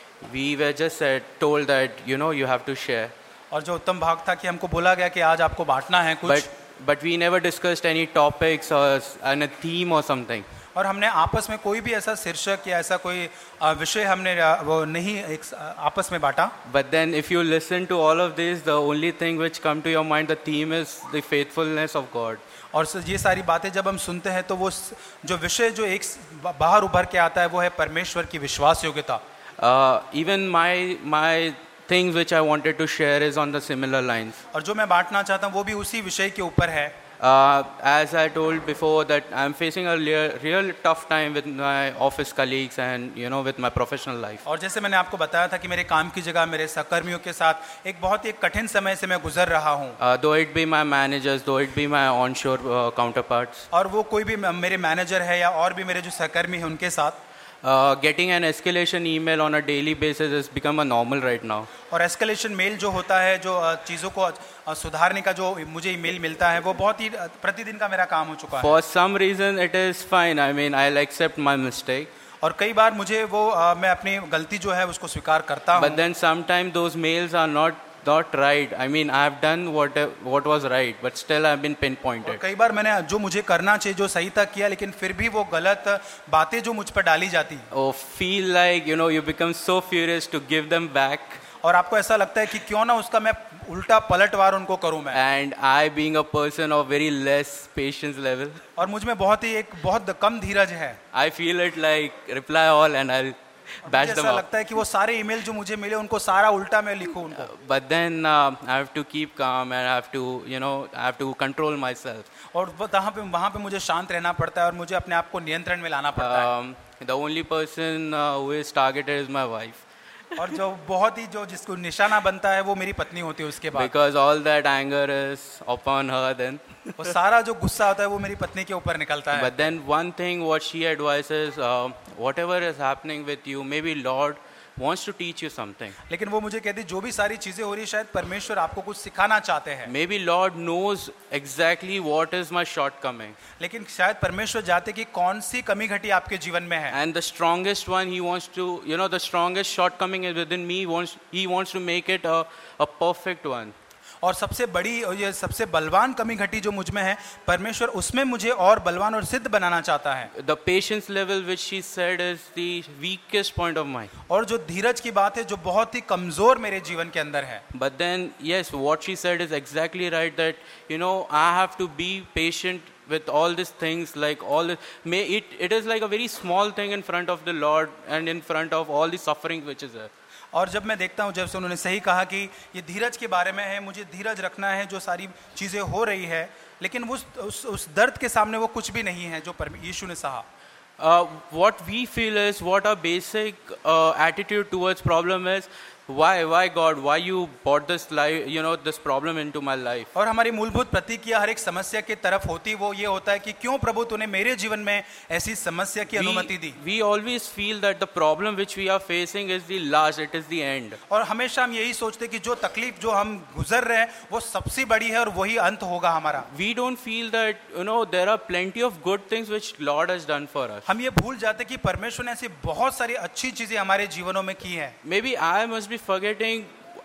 we were just said, told that you know you have to share. और जो उत्तम भाग था कि हमको बोला गया कि आज आपको बांटना है कुछ. But but we never discussed any topics or and a theme or something. और हमने आपस में कोई भी ऐसा शीर्षक या ऐसा कोई विषय हमने वो नहीं एक आपस में बांटा. But then if you listen to all of this, the only thing which come to your mind, the theme is the faithfulness of God. और ये सारी बातें जब हम सुनते हैं तो वो जो विषय जो एक बाहर उभर के आता है वो है परमेश्वर की विश्वास योग्यता. Uh, even my my things which I wanted to share is on the similar lines. और जो मैं बांटना चाहता हूँ वो भी उसी विषय के ऊपर है. Uh, as I told before that I'm facing a real, real tough time with my office colleagues and you know with my professional life. और जैसे मैंने आपको बताया था कि मेरे काम की जगह मेरे सहकर्मियों के साथ एक बहुत ही कठिन समय से मैं गुजर रहा हूँ. Uh, though it be my managers, though it be my onshore uh, counterparts. और वो कोई भी मेरे मैनेजर है या और भी मेरे जो सहकर्मी हैं उनके साथ. Uh, getting an escalation email on a daily basis has become a normal right now. और एस्केलेशन मेल जो होता है जो चीज़ों को सुधारने का जो मुझे ईमेल मिलता है वो बहुत ही प्रतिदिन का मेरा काम हो चुका है. For some reason it is fine. I mean I'll accept my mistake. और कई बार मुझे वो आ, मैं अपनी गलती जो है उसको स्वीकार करता हूँ. But then sometimes those mails are not not right. I mean I have done what what was right, but still I have been pinpointed. कई बार मैंने जो मुझे करना चाहिए जो सही था किया लेकिन फिर भी वो गलत बातें जो मुझ पर डाली जाती. Oh, feel like you know you become so furious to give them back. और आपको ऐसा लगता है कि क्यों ना उसका मैं उल्टा पलटवार उनको करूं मैं. And I being a person of very less patience level. और मुझ में बहुत ही एक बहुत कम धीरज है. I feel it like reply all and I'll bash them ऐसा up. लगता है कि वो सारे ईमेल जो मुझे मिले उनको सारा उल्टा मैं लिखूं उनको. But then uh, I have to keep calm and I have to you know I have to control myself. और वहाँ पे वहाँ पे मुझे शांत रहना पड़ता है और मुझे अपने आप को नियंत्रण में लाना पड़ता है. Um, the only person uh, who is targeted is my wife. और जो बहुत ही जो जिसको निशाना बनता है वो मेरी पत्नी होती है उसके बाद. Because all that anger is upon her then. वो सारा जो गुस्सा होता है वो मेरी पत्नी के ऊपर निकलता है. But then one thing what she advises, uh, whatever is happening with you, maybe Lord wants to teach you something. लेकिन वो मुझे कहती जो भी सारी चीजें हो रही है शायद परमेश्वर आपको कुछ सिखाना चाहते हैं. Maybe Lord knows exactly what is my shortcoming. लेकिन शायद परमेश्वर जानते कि कौन सी कमी घटी आपके जीवन में है. And the strongest one he wants to, you know, the strongest shortcoming is within me. Wants he wants to make it a a perfect one. और सबसे बड़ी और ये सबसे बलवान कमी घटी जो मुझ में है परमेश्वर उसमें मुझे और बलवान और सिद्ध बनाना चाहता है. The patience level which she said is the weakest point of mine. और जो धीरज की बात है जो बहुत ही कमजोर मेरे जीवन के अंदर है. But then yes, what she said is exactly right, that you know I have to be patient with all these things, like all this, may it it is like a very small thing in front of the Lord and in front of all the suffering which is there. और जब मैं देखता हूँ जब से उन्होंने सही कहा कि ये धीरज के बारे में है, मुझे धीरज रखना है जो सारी चीज़ें हो रही है, लेकिन उस उस, उस दर्द के सामने वो कुछ भी नहीं है जो यीशु ने सहा. Uh, what we feel is what our basic uh, attitude towards problem is. Why, why God? Why you brought this life, you know, this problem into my life? और हमारी मूलभूत प्रतिक्रिया हर एक समस्या की तरफ होती वो ये होता है कि क्यों प्रभु तूने मेरे जीवन में ऐसी समस्या की अनुमति दी. We always feel that the problem which we are facing is the last, it is the end. और हमेशा हम यही सोचते कि जो तकलीफ जो हम गुजर रहे हैं वो सबसे बड़ी है और वही अंत होगा हमारा. We don't feel that you know there are plenty of good things which Lord has done for us. हम ये भूल जाते कि परमेश्वर ने ऐसी बहुत सारी अच्छी चीजें हमारे जीवनों में की हैं. Maybe I must be forgetting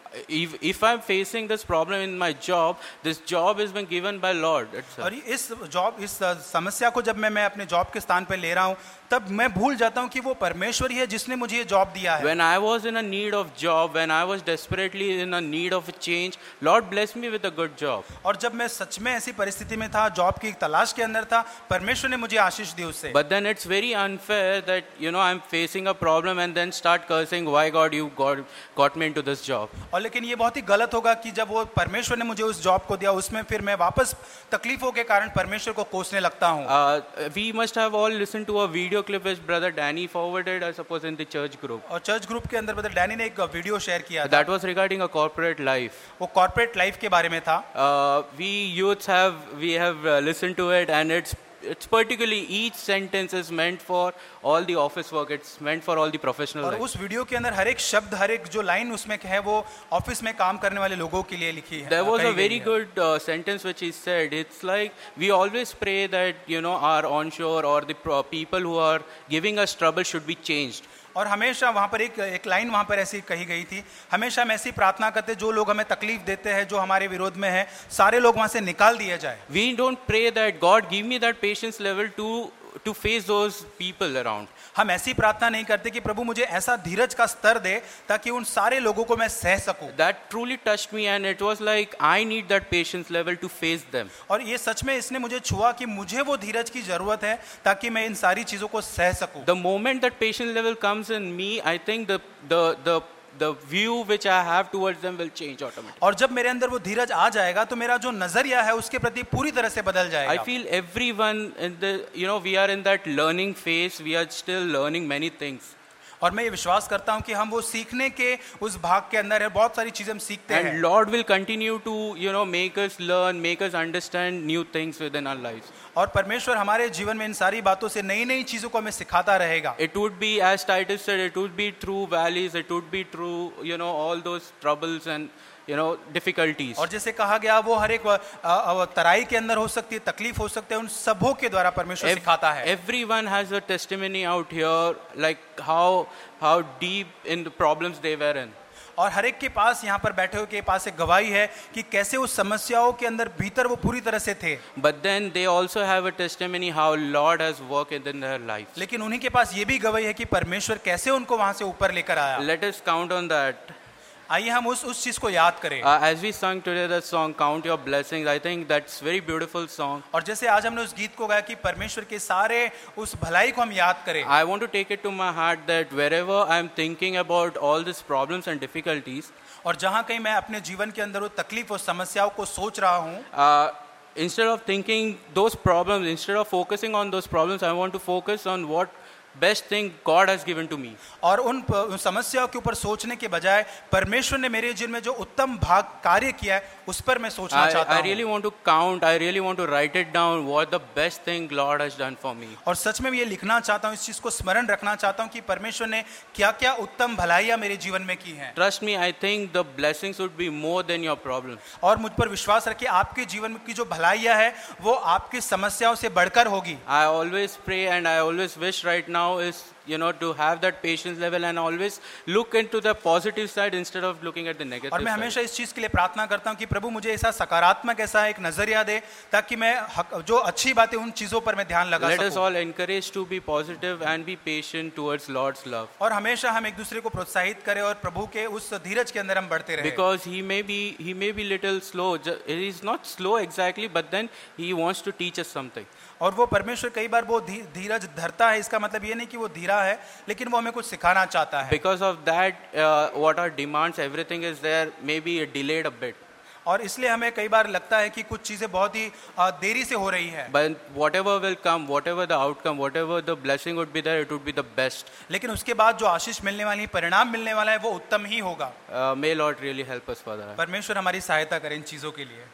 if, if I'm facing this problem in my job, this job has been given by Lord itself. और इस जॉब इस समस्या को जब मैं मैं अपने जॉब के स्थान पे ले रहा हूँ तब मैं भूल जाता हूँ कि वो परमेश्वर ही है जिसने मुझे ये जॉब दिया है. When I was in a need of job, when I was desperately in a need of a change, Lord blessed me with a good job. और जब मैं सच में ऐसी परिस्थिति में था, जॉब की तलाश के अंदर था, परमेश्वर ने मुझे आशीष दी उससे. But then it's very unfair that, you know, I'm facing a problem and then start cursing, why God you got got me into this job. और लेकिन ये बहुत ही गलत होगा कि जब वो परमेश्वर ने मुझे उस जॉब को दिया उसमें फिर मैं वापस तकलीफों के कारण परमेश्वर को कोसने लगता हूँ. Uh, we must have all listened to a video clip which Brother Danny forwarded, I suppose, in the church group. और चर्च ग्रुप के अंदर ब्रदर डैनी ने एक वीडियो शेयर किया था. That was regarding a corporate life. वो corporate life के बारे में था. Uh, we youths have we have uh, listened to it, and it's it's particularly each sentence is meant for all the office work. It's meant for all the professional और life. उस video के अंदर हर एक शब्द, हर एक जो line उसमें है वो ऑफिस में काम करने वाले लोगों के लिए लिखी है. There was कही a very गई है. good uh, sentence which he said. It's like we always pray that, you know, our onshore or the pro- people who are giving us trouble should be changed. और हमेशा वहाँ पर एक एक line वहाँ पर ऐसी कही गई थी, हमेशा हम ऐसी प्रार्थना करते जो लोग हमें तकलीफ देते हैं, जो हमारे विरोध में है, सारे लोग वहाँ से निकाल दिए जाए. We don't pray that God give me that patience level to to face those people around. हम ऐसी प्रार्थना नहीं करते कि प्रभु मुझे ऐसा धीरज का स्तर दे ताकि उन सारे लोगों को मैं सह सकूं. That truly touched me, and it was like I need that patience level to face them. और ये सच में इसने मुझे छुआ कि मुझे वो धीरज की जरूरत है ताकि मैं इन सारी चीजों को सह सकूं. The moment that patience level comes in me, I think the the the the view which I have towards them will change automatically. और जब मेरे अंदर वो धीरज आ जाएगा तो मेरा जो नजरिया है उसके प्रति पूरी तरह से बदल जाएगा. I feel everyone in the, you know, we are in that learning phase. We are still learning many things. और मैं ये विश्वास करता हूँ कि हम वो सीखने के उस भाग के अंदर है, बहुत सारी चीजें हम सीखते हैं. And Lord will continue to, you know, make us learn, make us understand new things within our lives. और परमेश्वर हमारे जीवन में इन सारी बातों से नई नई चीजों को हमें सिखाता रहेगा. It would be, as Titus said, it would be through valleys, it would be through, you know, all those troubles and, you know, difficulties. और जैसे कहा गया वो हर एक अ, अ, तराई के अंदर हो सकती है, तकलीफ हो सकते हैं, उन सबों के द्वारा परमेश्वर Ev- सिखाता है. Everyone has a testimony out here, like how how deep in the problems they were in. और हर एक के पास, यहाँ पर बैठे हुए के पास एक गवाही है कि कैसे उस समस्याओं के अंदर भीतर वो पूरी तरह से थे. But then they also have a testimony how Lord has worked in their lives. लेकिन उन्हीं के पास ये भी गवाही है कि परमेश्वर कैसे उनको वहां से ऊपर लेकर आया. Let us count on that. आइए हम उस उस चीज को याद करें. Uh, as we sung today the song Count Your Blessings, I think that's very beautiful song. और जैसे आज हमने उस गीत को गाया कि परमेश्वर के सारे उस भलाई को हम याद करें. I want to take it to my heart that wherever I'm thinking about all these problems and difficulties, और जहाँ कहीं मैं अपने जीवन के अंदर वो तकलीफ और समस्याओं को सोच रहा हूँ, uh, instead of thinking those problems, instead of focusing on those problems, I want to focus on what best thing God has given to me. और उन प- उन समस्याओं के ऊपर सोचने के बजाय परमेश्वर ने मेरे जीवन में जो उत्तम भाग कार्य किया है उस पर मैं सोचना I, चाहता I हूँ. really want to count, I really want to write it down what the best thing Lord has done for me. और सच में मैं ये लिखना चाहता हूँ, इस चीज को स्मरण रखना चाहता हूँ कि परमेश्वर ने क्या क्या उत्तम भलाइयाँ मेरे जीवन में की हैं. Trust me, I think the blessings would be more than your problems. और मुझ पर विश्वास रखिए, आपके जीवन की जो भलाइयाँ है वो आपकी समस्याओं से बढ़कर होगी. I always pray and I always wish right now is, you know, to have that patience level and always look into the positive side instead of looking at the negative और मैं side. हमेशा इस चीज के लिए प्रार्थना करता हूँ कि प्रभु मुझे ऐसा सकारात्मक ऐसा एक नजरिया दे ताकि मैं हक- जो अच्छी बातें उन चीजों पर मैं ध्यान लगा Let us सकूं. all encourage to be positive and be patient towards Lord's love. और हमेशा हम एक दूसरे को प्रोत्साहित करें और प्रभु के उस धीरज के अंदर हम बढ़ते रहें. Because he may be he may be little slow. Ju- He is not slow exactly, but then he wants to teach us something. और वो परमेश्वर कई बार वो धी- धीरज धरता है, इसका मतलब ये नहीं कि वो धीरा है, लेकिन वो हमें कुछ सिखाना चाहता है. Because of that, uh, what our demands, everything is there, maybe delayed a bit. और इसलिए हमें कई बार लगता है कि कुछ चीजें बहुत ही अ, देरी से हो रही है. But whatever will come, whatever the outcome, whatever the blessing would be there, it would be the best. लेकिन उसके बाद जो आशीष मिलने वाली, परिणाम मिलने वाला है वो उत्तम ही होगा. Uh, may Lord really help us for that. परमेश्वर हमारी सहायता करें इन चीजों के लिए.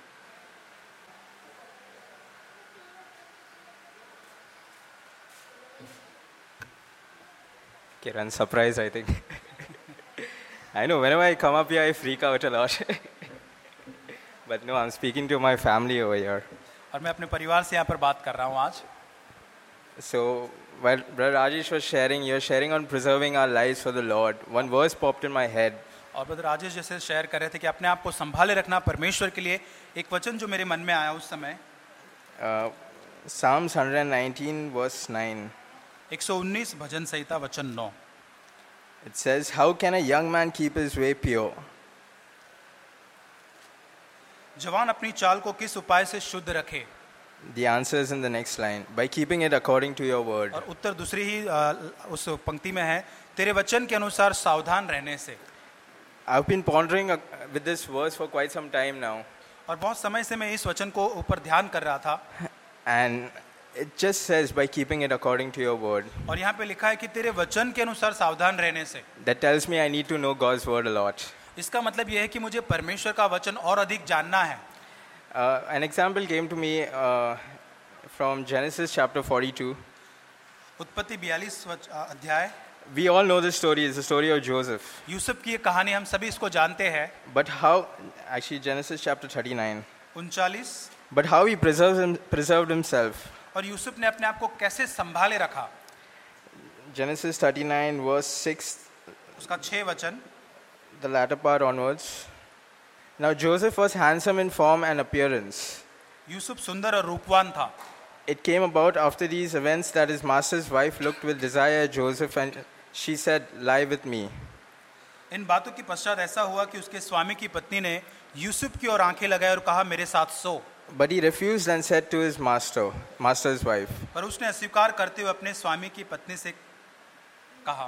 Okay, run surprise, I think. I know, whenever I come up here, I freak out a lot. But no, I'm speaking to my family over here. और मैं अपने परिवार से यहाँ पर बात कर रहा हूँ आज. So, while Brother Rajesh was sharing, you're sharing on preserving our lives for the Lord. One verse popped in my head. और ब्रदर राजेश जैसे शेयर कर रहे थे कि अपने आप को संभाले रखना परमेश्वर के लिए, एक वचन जो मेरे मन में आया उस समय Uh, Psalms one nineteen verse nine. एक सौ उन्नीस भजन संहिता वचन नौ. It says, how can a young man keep his way pure? जवान अपनी चाल को किस उपाय से शुद्ध रखे? The answer is in the next line. By keeping it according to your word. और उत्तर दूसरी ही आ, उस पंक्ति में है, तेरे वचन के अनुसार सावधान रहने से. I've been pondering uh, with this verse for quite some time now. और बहुत समय से मैं इस वचन को ऊपर ध्यान कर रहा था. And it just says by keeping it according to your word. और यहाँ पे लिखा है कि तेरे वचन के अनुसार सावधान रहने से. That tells me I need to know God's word a lot. इसका मतलब यह है कि मुझे परमेश्वर का वचन और अधिक जानना है. Uh, an example came to me uh, from Genesis chapter forty-two. उत्पत्ति बयालीस अध्याय. We all know this story. It's the story of Joseph. Yusuf की ये कहानी हम सभी इसको जानते हैं. But how, actually Genesis chapter thirty-nine. उनचालीस. But how he preserved, him, preserved himself. और यूसुफ ने अपने आप को कैसे संभाले रखा. Genesis thirty-nine verse six. उसका छह वचन. The latter part onwards. Now Joseph was handsome in form and appearance. Yusuf सुंदर और रूपवान था. It came about after these events that his master's wife looked with desire at Joseph and she said, lie with me. इन बातों के पश्चात ऐसा हुआ कि उसके स्वामी की पत्नी ने यूसुफ की ओर आंखें लगाई और कहा, मेरे साथ सो. But he refused and said to his master, master's wife, पर उसने अस्वीकार करते हुए अपने स्वामी की पत्नी से कहा,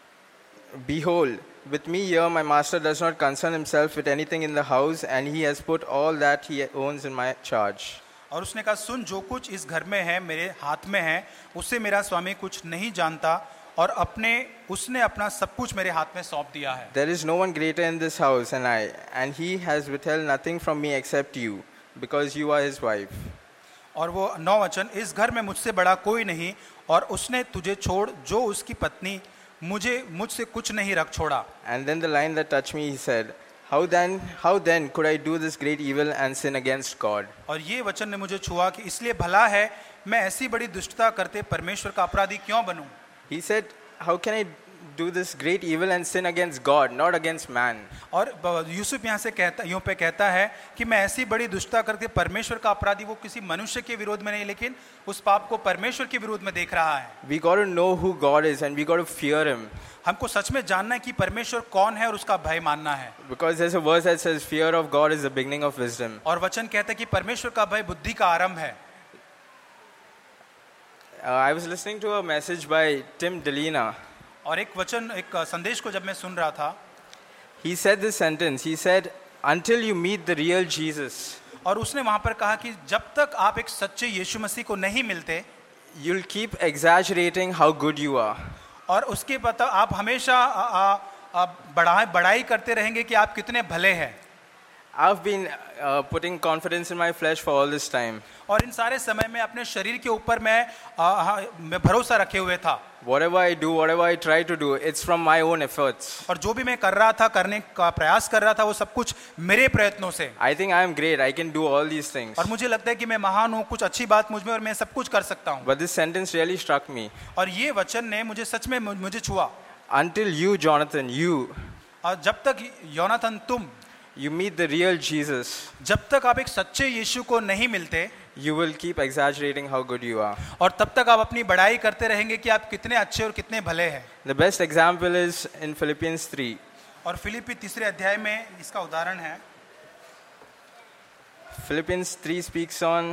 behold, with me here my master does not concern himself with anything in the house, and he has put all that he owns in my charge. और उसने कहा, सुन, जो कुछ इस घर में है मेरे हाथ में है, उससे मेरा स्वामी कुछ नहीं जानता और अपने उसने अपना सब कुछ मेरे हाथ में सौंप दिया है. There is no one greater in this house than I, and he has withheld nothing from me except you, because you are his wife. और वो नौ वचन, इस घर में मुझसे बड़ा कोई नहीं और उसने तुझे छोड़ जो उसकी पत्नी मुझे मुझसे कुछ नहीं रख छोड़ा. And then the line that touched me, he said, how then how then could I do this great evil and sin against God? और ये वचन ने मुझे छुआ कि इसलिए भला है मैं ऐसी बड़ी दुष्टता करते परमेश्वर का अपराधी क्यों बनूं. He said, how can I do this great evil and sin against God, not against man? और यूसुफ यहाँ से कहता यूं पे कहता है कि मैं ऐसी बड़ी दुष्टता करके परमेश्वर का अपराधी, वो किसी मनुष्य के विरोध में नहीं लेकिन उस पाप को परमेश्वर के विरोध में देख रहा है. We got to know who God is and we got to fear him. हमको सच में जानना है कि परमेश्वर कौन है और उसका भय मानना है. Because there's a verse that says fear of God is the beginning of wisdom. और वचन कहता है कि परमेश्वर का भय बुद्धि का आरंभ है. Uh, I was listening to a message by Tim Delina. और एक वचन एक संदेश को जब मैं सुन रहा था, He said this sentence. He said, until you meet the real Jesus, और उसने वहां पर कहा कि जब तक आप एक सच्चे यीशु मसीह को नहीं मिलते, you'll keep exaggerating how good you are. और उसके पता आप हमेशा आ, आ, आ, बढ़ाई बढ़ाई करते रहेंगे कि आप कितने भले हैं. I've been uh, putting confidence in my flesh for all this time. और इन सारे समय में अपने शरीर के ऊपर मैं आ, आ, मैं भरोसा रखे हुए था. Whatever I do, whatever I try to do, it's from my own efforts. और जो भी मैं कर रहा था, करने का प्रयास कर रहा था, वो सब कुछ मेरे प्रयत्नों से. I think I am great. I can do all these things. और मुझे लगता है कि मैं महान हूँ, कुछ अच्छी बात मुझ में और मैं सब कुछ कर सकता हूँ. But this sentence really struck me. और ये वचन ने मुझे सच में मुझे छुआ. Until you, Jonathan, you, और जब तक योनाथन तुम, you meet the real Jesus, जब तक आप एक सच्चे यीशु को नहीं मिलते, you will keep exaggerating how good you are. और तब तक आप अपनी बड़ाई करते रहेंगे कि आप कितने अच्छे और कितने भले हैं. The best example is in Philippians three. और फिलिप्पी तीसरे अध्याय में इसका उदाहरण है. Philippians three speaks on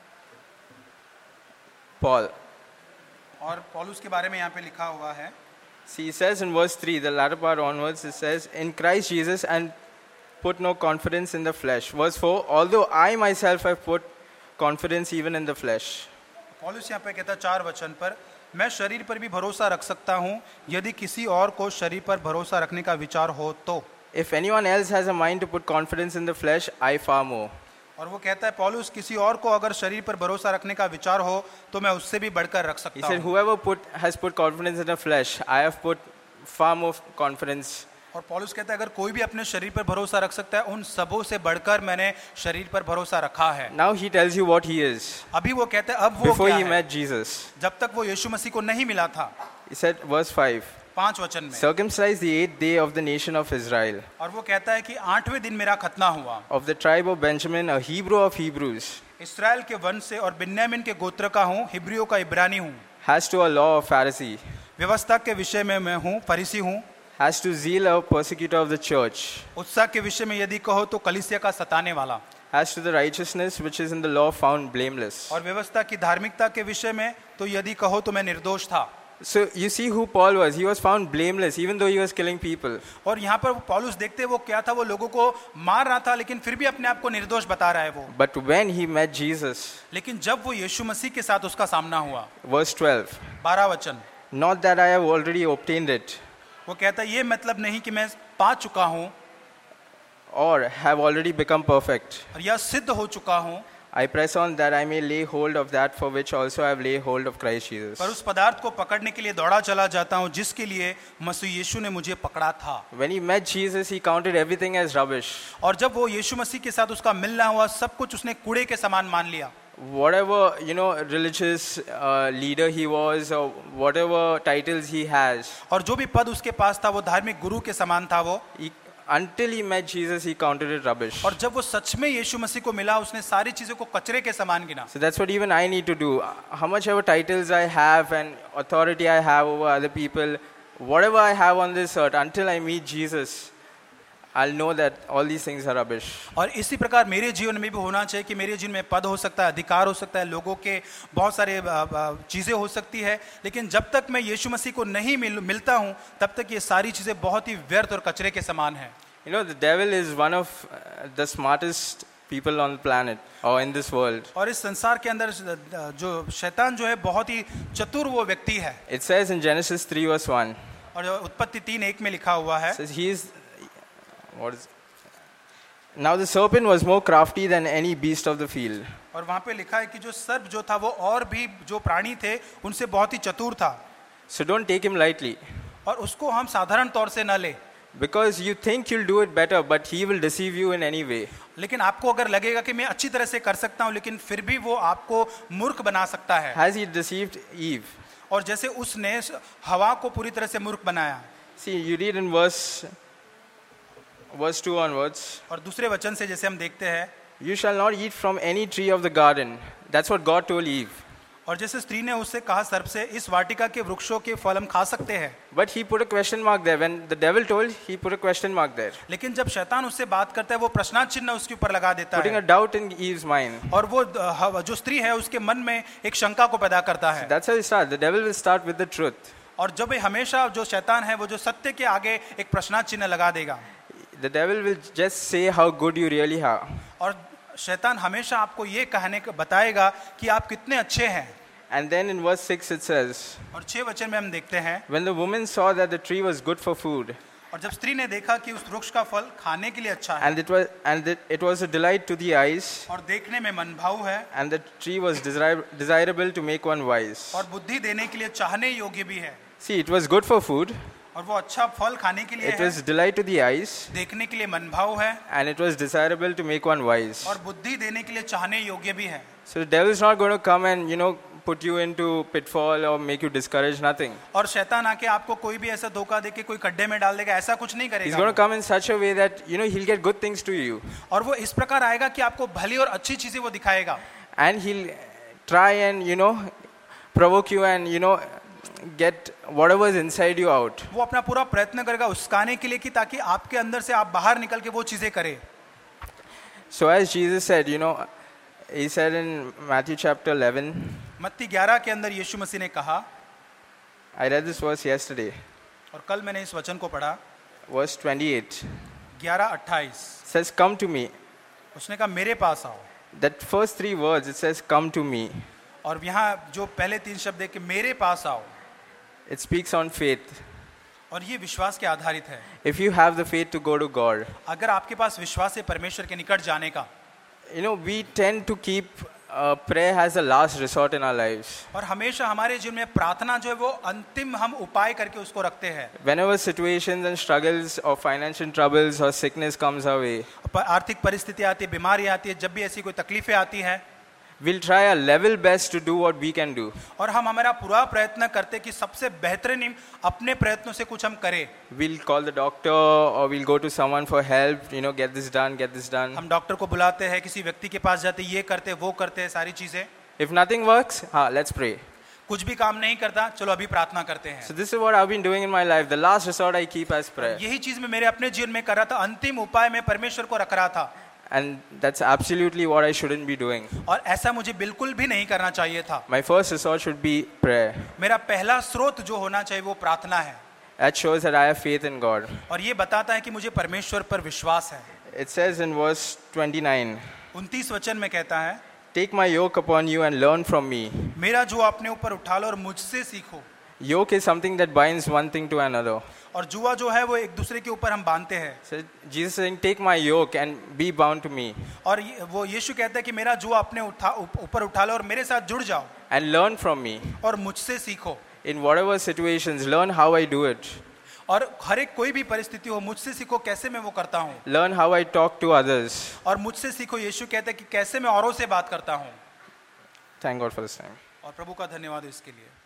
Paul. और पौलुस के बारे में यहाँ पे लिखा हुआ है. See, he says in verse three, the latter part onwards, it says, in Christ Jesus, and put no confidence in the flesh. Verse four, although I myself have put confidence even in the flesh. पौलुस यहाँ पे कहता चार वचन पर, मैं शरीर पर भी भरोसा रख सकता हूँ यदि किसी और को शरीर पर भरोसा रखने का विचार हो तो. If anyone else has a mind to put confidence in the flesh, I far more. और वो कहता है पौलुस, किसी और को अगर शरीर पर भरोसा रखने का विचार हो तो मैं उससे भी बढ़कर रख He सकता said, हूँ. whoever put has put confidence in the flesh, I have put far more confidence. और पौलुस कहता है अगर कोई भी अपने शरीर पर भरोसा रख सकता है, उन सबों से बढ़कर मैंने शरीर पर भरोसा रखा है. Now he tells you what he is. अभी वो कहता है अब वो Before क्या he है? met Jesus. जब तक वो यीशु मसीह को नहीं मिला था. He said, verse five, पांच वचन में, circumcised the eighth day of the nation of Israel, और वो कहता है कि आठवें दिन मेरा खतना हुआ, of the tribe of Benjamin, a Hebrew of Hebrews, इस्राएल के वंश से और बिन्यामीन के गोत्र का हूँ, हिब्रियों का इब्रानी हूँ, has to a law of Pharisee, व्यवस्था के विषय में मैं हूँ, फरीसी हूँ, has to zeal a persecutor of the church, उत्साह के विषय में यदि कहो तो कलीसिया का सताने वाला, has to the righteousness which is in the law found blameless. और व्यवस्था की धार्मिकता के विषय में तो यदि कहो तो मैं निर्दोष था। So you see who Paul was. He was found blameless even though he was killing people. और यहाँ पर पौलुस देखते वो क्या था, वो लोगों को मार रहा था लेकिन फिर भी अपने आप को निर्दोष बता रहा है वो। But when he met Jesus, लेकिन जब वो यीशु मसीह के साथ उसका सामना हुआ, verse twelve, बारह वचन, not that I have already obtained it वो कहता ये मतलब नहीं कि मैं पा चुका हूँ or have already become perfect. और यह सिद्ध हो चुका हूँ, I press on that I may lay hold of that for which also I have laid hold of Christ Jesus. पर उस पदार्थ को पकड़ने के लिए दौड़ा चला जाता हूँ जिसके लिए मसीह यीशु ने मुझे पकड़ा था। When he met Jesus, he counted everything as rubbish. और जब वो यीशु मसीह के साथ उसका मिलना हुआ, सब कुछ उसने कूड़े के समान मान लिया। Whatever, you know, religious uh, leader he was or whatever titles he has, और जो भी पद उसके पास था, वो धार्मिक गुरु के समान था वो, he, until he met Jesus, he counted it rubbish. और जब वो सच में यीशु मसीह को मिला, उसने सारी चीजों को कचरे के समान गिना। So that's what even I need to do. How much ever titles I have and authority I have over other people, whatever I have on this earth, until I meet Jesus, I'll know that all these things are rubbish. और इसी प्रकार मेरे जीवन में भी होना चाहिए कि मेरे जीवन में पद हो सकता है, अधिकार हो सकता है, लोगों के बहुत सारे चीज़ें हो सकती है, लेकिन जब तक मैं यीशु मसीह को नहीं मिल, मिलता हूँ तब तक ये सारी चीज़ें बहुत ही व्यर्थ और कचरे के समान हैं। You know, the devil is one of uh, the smartest people on the planet or in this world. और इस संसार के अंदर जो शैतान जो है बहुत ही चतुर वो व्यक्ति है। It says in Genesis three verse one. और उत्पत्ति तीन एक में लिखा हुआ है, Says he is what is now the serpent was more crafty than any beast of the field. और वहाँ पे लिखा है कि जो सर्प जो था वो और भी जो प्राणी थे उनसे बहुत ही चतुर था। So don't take him lightly. और उसको हम साधारण तौर से न ले, Because you think you'll do it better, but he will deceive you in any way. लेकिन आपको अगर लगेगा कि मैं अच्छी तरह से कर सकता हूँ, लेकिन फिर भी वो आपको मूर्ख बना सकता है। Has he deceived Eve? और जैसे उसने हवा को पूरी तरह से मूर्ख बनाया। See, you read in verse verse two onwards. और दूसरे वचन से जैसे हम देखते हैं, You shall not eat from any tree of the garden. That's what God told Eve. और जैसे स्त्री ने उससे कहा सर्प से, इस वाटिका के वृक्षों के फल हम खा सकते हैं। But he put a question mark there. When the devil told, he put a question mark there. लेकिन जब शैतान उससे बात करता है, वो प्रश्नार्थ चिन्ह उसके ऊपर लगा देता Putting a है, doubt in Eve's mind. और वो अ, जो स्त्री है उसके मन में एक शंका को पैदा करता है। That's how he starts. The devil will start with the truth. और जब हमेशा जो शैतान है वो जो सत्य के आगे एक प्रश्नार्थ चिन्ह लगा देगा, The devil will just say how good you really are. और शैतान हमेशा आपको ये कहने का बताएगा कि आप कितने अच्छे हैं। And then in verse six it says, और छह वचन में हम देखते हैं, when the woman saw that the tree was good for food, और जब स्त्री ने देखा कि उस वृक्ष का फल खाने के लिए अच्छा है and it was and it, it was a delight to the eyes, और देखने में मनभाऊ है and the tree was desir- desirable to make one wise. और बुद्धि देने के लिए चाहने योग्य भी है। See, it was good for food, और वो अच्छा फल खाने के लिए it है, was delight to the eyes, देखने के लिए मनभाऊ है and it was desirable to make one wise. और बुद्धि देने के लिए चाहने योग्य भी है। So the devil is not going to come and, you know, put you into pitfall or make you discourage, nothing. और शैतान आके आपको कोई भी ऐसा धोखा दे के कोई गड्ढे में डाल देगा, ऐसा कुछ नहीं He's करेगा। going to come in such a way that, you know, he'll get good things to you. और वो इस प्रकार आएगा कि आपको भली और अच्छी चीजें वो दिखाएगा, And he'll try and, you know, provoke you and, you know, get whatever is inside you out. वो अपना पूरा प्रयत्न करेगा उसकाने के लिए कि ताकि आपके अंदर से आप बाहर निकल के वो चीजें करें। So as Jesus said, you know, he said in Matthew chapter eleven, मत्ती ग्यारह के अंदर यीशु मसीह ने कहा, I read this verse yesterday, और कल मैंने इस वचन को पढ़ा, verse twenty-eight, ग्यारह अट्ठाईस, says, come to me. उसने कहा मेरे पास आओ। That first three words, it says, come to me. और यहाँ जो पहले तीन शब्द है कि मेरे पास आओ, It speaks on faith. और ये विश्वास के आधारित है। If you have the faith to go to God, अगर आपके पास विश्वास है परमेश्वर के निकट जाने का, you know, we tend to keep uh, prayer as a last resort in our lives. और हमेशा हमारे जीवन में प्रार्थना जो है वो अंतिम हम उपाय करके उसको रखते हैं। Whenever situations and struggles or financial troubles or sickness comes our way, पर आर्थिक परिस्थिति आती है, बीमारी आती है, जब भी ऐसी कोई तकलीफें आती हैं, we'll try our level best to do what we can do. और हम हमारा पूरा प्रयत्न करते कि सबसे बेहतरीन अपने प्रयत्नों से कुछ हम करें. We'll call the doctor or we'll go to someone for help, you know, get this done, get this done. हम डॉक्टर को बुलाते हैं, किसी व्यक्ति के पास जाते, ये करते वो करते हैं सारी चीजें. If nothing works, ha, let's pray. कुछ भी काम नहीं करता, चलो अभी प्रार्थना करते हैं. So this is what I've been doing in my life. The last resort I keep as prayer. यही चीज मैं मेरे अपने जीवन में कर रहा था. अंतिम उपाय में परमेश्वर को रख रहा था. And that's absolutely what I shouldn't be doing. और ऐसा मुझे बिल्कुल भी नहीं करना चाहिए था. My first resort should be prayer. मेरा पहला स्रोत जो होना चाहिए वो प्रार्थना है. That shows that I have faith in God. और ये बताता है कि मुझे परमेश्वर पर विश्वास है. It says in verse twenty-nine, उनतीस वचन में कहता है, take my yoke upon you and learn from me. मेरा जो अपने ऊपर उठा लो और मुझसे सीखो. Yoke is something that binds one thing to another. और जुआ जो है वो एक दूसरे के ऊपर हम बांधते हैं. So Jesus saying, take my yoke and be bound to me. और ये- वो यीशु कहता है कि मेरा जुआ अपने उठा ऊपर उठा लो और मेरे साथ जुड़ जाओ And learn from me. और मुझसे सीखो. In whatever situations, learn how I do it. और हर एक कोई भी परिस्थिति हो, मुझसे सीखो कैसे मैं वो करता हूँ. Learn how I talk to others. और मुझसे सीखो, यीशु कहता है कि कैसे मैं औरों से बात करता हूँ. Thank God for this time. और प्रभु का धन्यवाद इसके लिए.